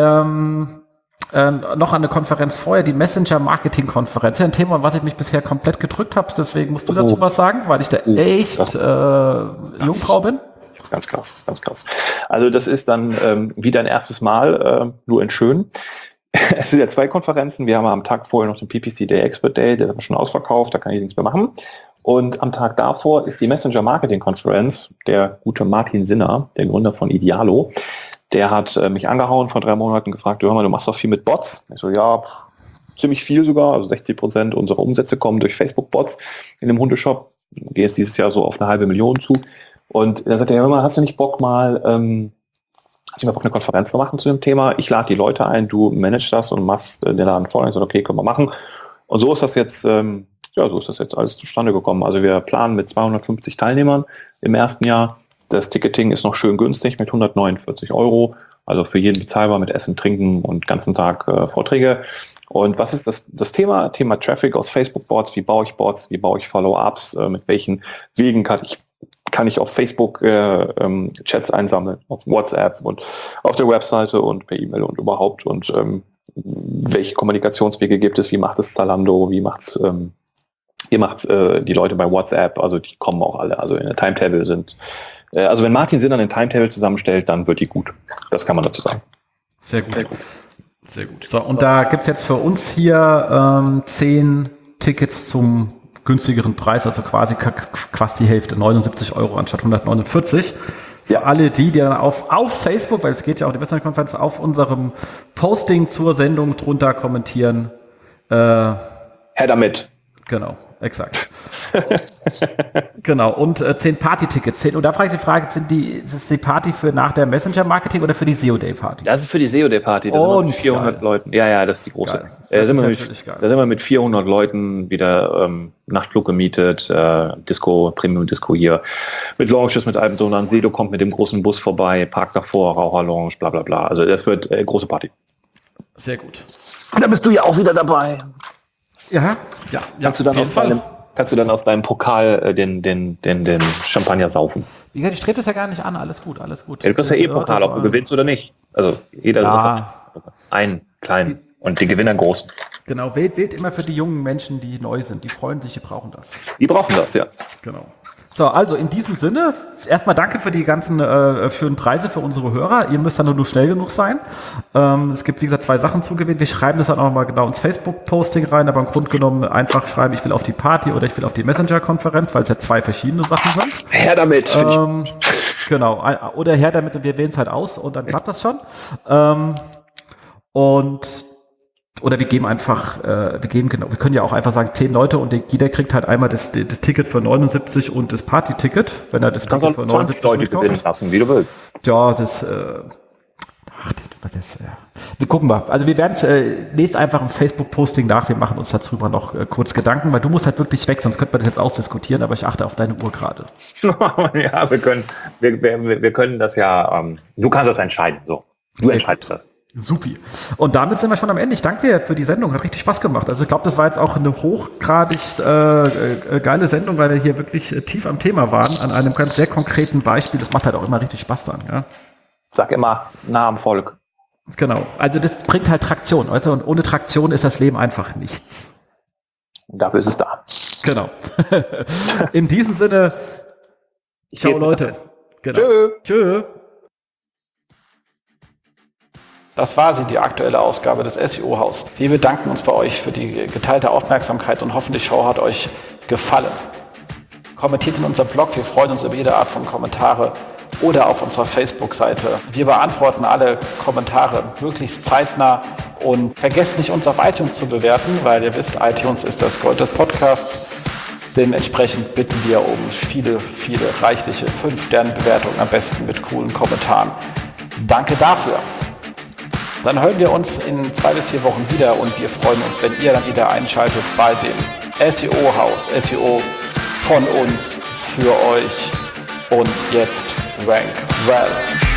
noch eine Konferenz vorher, die Messenger-Marketing-Konferenz. Ja, ein Thema, was ich mich bisher komplett gedrückt habe. Deswegen musst du dazu was sagen, weil ich da echt Jungfrau bin. Ganz krass. Also das ist dann wieder ein erstes Mal, nur in schön. Es sind ja 2 Konferenzen. Wir haben am Tag vorher noch den PPC Day Expert Day, der ist schon ausverkauft, da kann ich nichts mehr machen. Und am Tag davor ist die Messenger Marketing Conference. Der gute Martin Sinner, der Gründer von Idealo, der hat mich angehauen vor 3 Monaten, gefragt, hör mal, du machst doch viel mit Bots. Ich so, ja, ziemlich viel sogar. Also 60% unserer Umsätze kommen durch Facebook-Bots in dem Hundeshop. Gehen jetzt dieses Jahr so auf 500.000 zu. Und da sagt er, hör mal, hast du nicht Bock mal, eine Konferenz zu machen zu dem Thema? Ich lade die Leute ein, du managst das und machst den Laden voll. Ich so, okay, können wir machen. Und so ist das jetzt alles zustande gekommen. Also wir planen mit 250 Teilnehmern im ersten Jahr. Das Ticketing ist noch schön günstig mit 149 €. Also für jeden bezahlbar mit Essen, Trinken und ganzen Tag Vorträge. Und was ist das Thema? Thema Traffic aus Facebook-Bots. Wie baue ich Bots? Wie baue ich Follow-ups? Mit welchen Wegen kann ich auf Facebook Chats einsammeln, auf WhatsApp und auf der Webseite und per E-Mail und überhaupt. Und welche Kommunikationswege gibt es? Wie macht es Zalando? Wie macht's die Leute bei WhatsApp? Also die kommen auch alle. Also in der Timetable sind. Also wenn Martin Sinner einen Timetable zusammenstellt, dann wird die gut. Das kann man dazu sagen. Sehr gut. So, und da gibt's jetzt für uns hier 10 Tickets zum günstigeren Preis, also quasi die Hälfte, 79 € anstatt 149. Ja. Für alle die dann auf Facebook, weil es geht ja auch die Messenger-Konferenz, auf unserem Posting zur Sendung drunter kommentieren. Her damit. Genau, exakt. Genau, und 10 Party-Tickets. Und da frage ich die Frage, ist es die Party für nach der Messenger-Marketing oder für die SEO-Day-Party? Das ist für die SEO-Day-Party, da sind wir mit 400 Leuten. Ja, das ist die große. Da sind wir mit 400 Leuten wieder Nachtflug gemietet, Disco, Premium-Disco hier, mit Lounges, mit allem so. Und dann Sedo kommt mit dem großen Bus vorbei, parkt davor, Raucherlounge, bla bla bla. Also das wird große Party. Sehr gut. Und da bist du ja auch wieder dabei. Ja. Kannst du dann aus deinem Pokal den Champagner saufen? Wie gesagt, ich strebe das ja gar nicht an, alles gut. Ja, du kriegst ja Pokal, ob du gewinnst oder nicht. Also jeder einen kleinen und die Gewinner großen. Genau, wählt immer für die jungen Menschen, die neu sind. Die freuen sich, die brauchen das. Die brauchen das, ja. Genau. So, also in diesem Sinne, erstmal danke für die ganzen schönen Preise für unsere Hörer. Ihr müsst dann nur schnell genug sein. Es gibt, wie gesagt, 2 Sachen zu gewinnen. Wir schreiben das dann auch mal genau ins Facebook-Posting rein, aber im Grunde genommen einfach schreiben, ich will auf die Party oder ich will auf die Messenger-Konferenz, weil es ja 2 verschiedene Sachen sind. Her damit. Genau, oder her damit und wir wählen es halt aus und dann klappt das schon. Oder wir können ja auch einfach sagen, 10 Leute und jeder kriegt halt einmal das Ticket für 79 und das Party-Ticket, wenn er das Ticket für 79 Leute gewinnen lassen, wie du willst. Ja, wir gucken mal. Also wir werden es, lest einfach im Facebook-Posting nach, wir machen uns darüber noch kurz Gedanken, weil du musst halt wirklich weg, sonst könnte man das jetzt ausdiskutieren, aber ich achte auf deine Uhr gerade. Ja, wir können das ja, du kannst das entscheiden, so. Du entscheidest das. Supi. Und damit sind wir schon am Ende. Ich danke dir für die Sendung. Hat richtig Spaß gemacht. Also ich glaube, das war jetzt auch eine hochgradig geile Sendung, weil wir hier wirklich tief am Thema waren, an einem ganz sehr konkreten Beispiel. Das macht halt auch immer richtig Spaß dann. Ja? Sag immer, nah am Volk. Genau. Also das bringt halt Traktion. Also, und ohne Traktion ist das Leben einfach nichts. Und dafür ist es da. Genau. In diesem Sinne, Ciao, Leute. Genau. Tschö. Das war sie, die aktuelle Ausgabe des SEO-Haus. Wir bedanken uns bei euch für die geteilte Aufmerksamkeit und hoffen, die Show hat euch gefallen. Kommentiert in unserem Blog, wir freuen uns über jede Art von Kommentare oder auf unserer Facebook-Seite. Wir beantworten alle Kommentare möglichst zeitnah und vergesst nicht, uns auf iTunes zu bewerten, weil ihr wisst, iTunes ist das Gold des Podcasts. Dementsprechend bitten wir um viele reichliche 5-Sterne-Bewertungen, am besten mit coolen Kommentaren. Danke dafür. Dann hören wir uns in 2 bis 4 Wochen wieder und wir freuen uns, wenn ihr dann wieder einschaltet bei dem SEO-Haus. SEO von uns, für euch und jetzt Rank Well.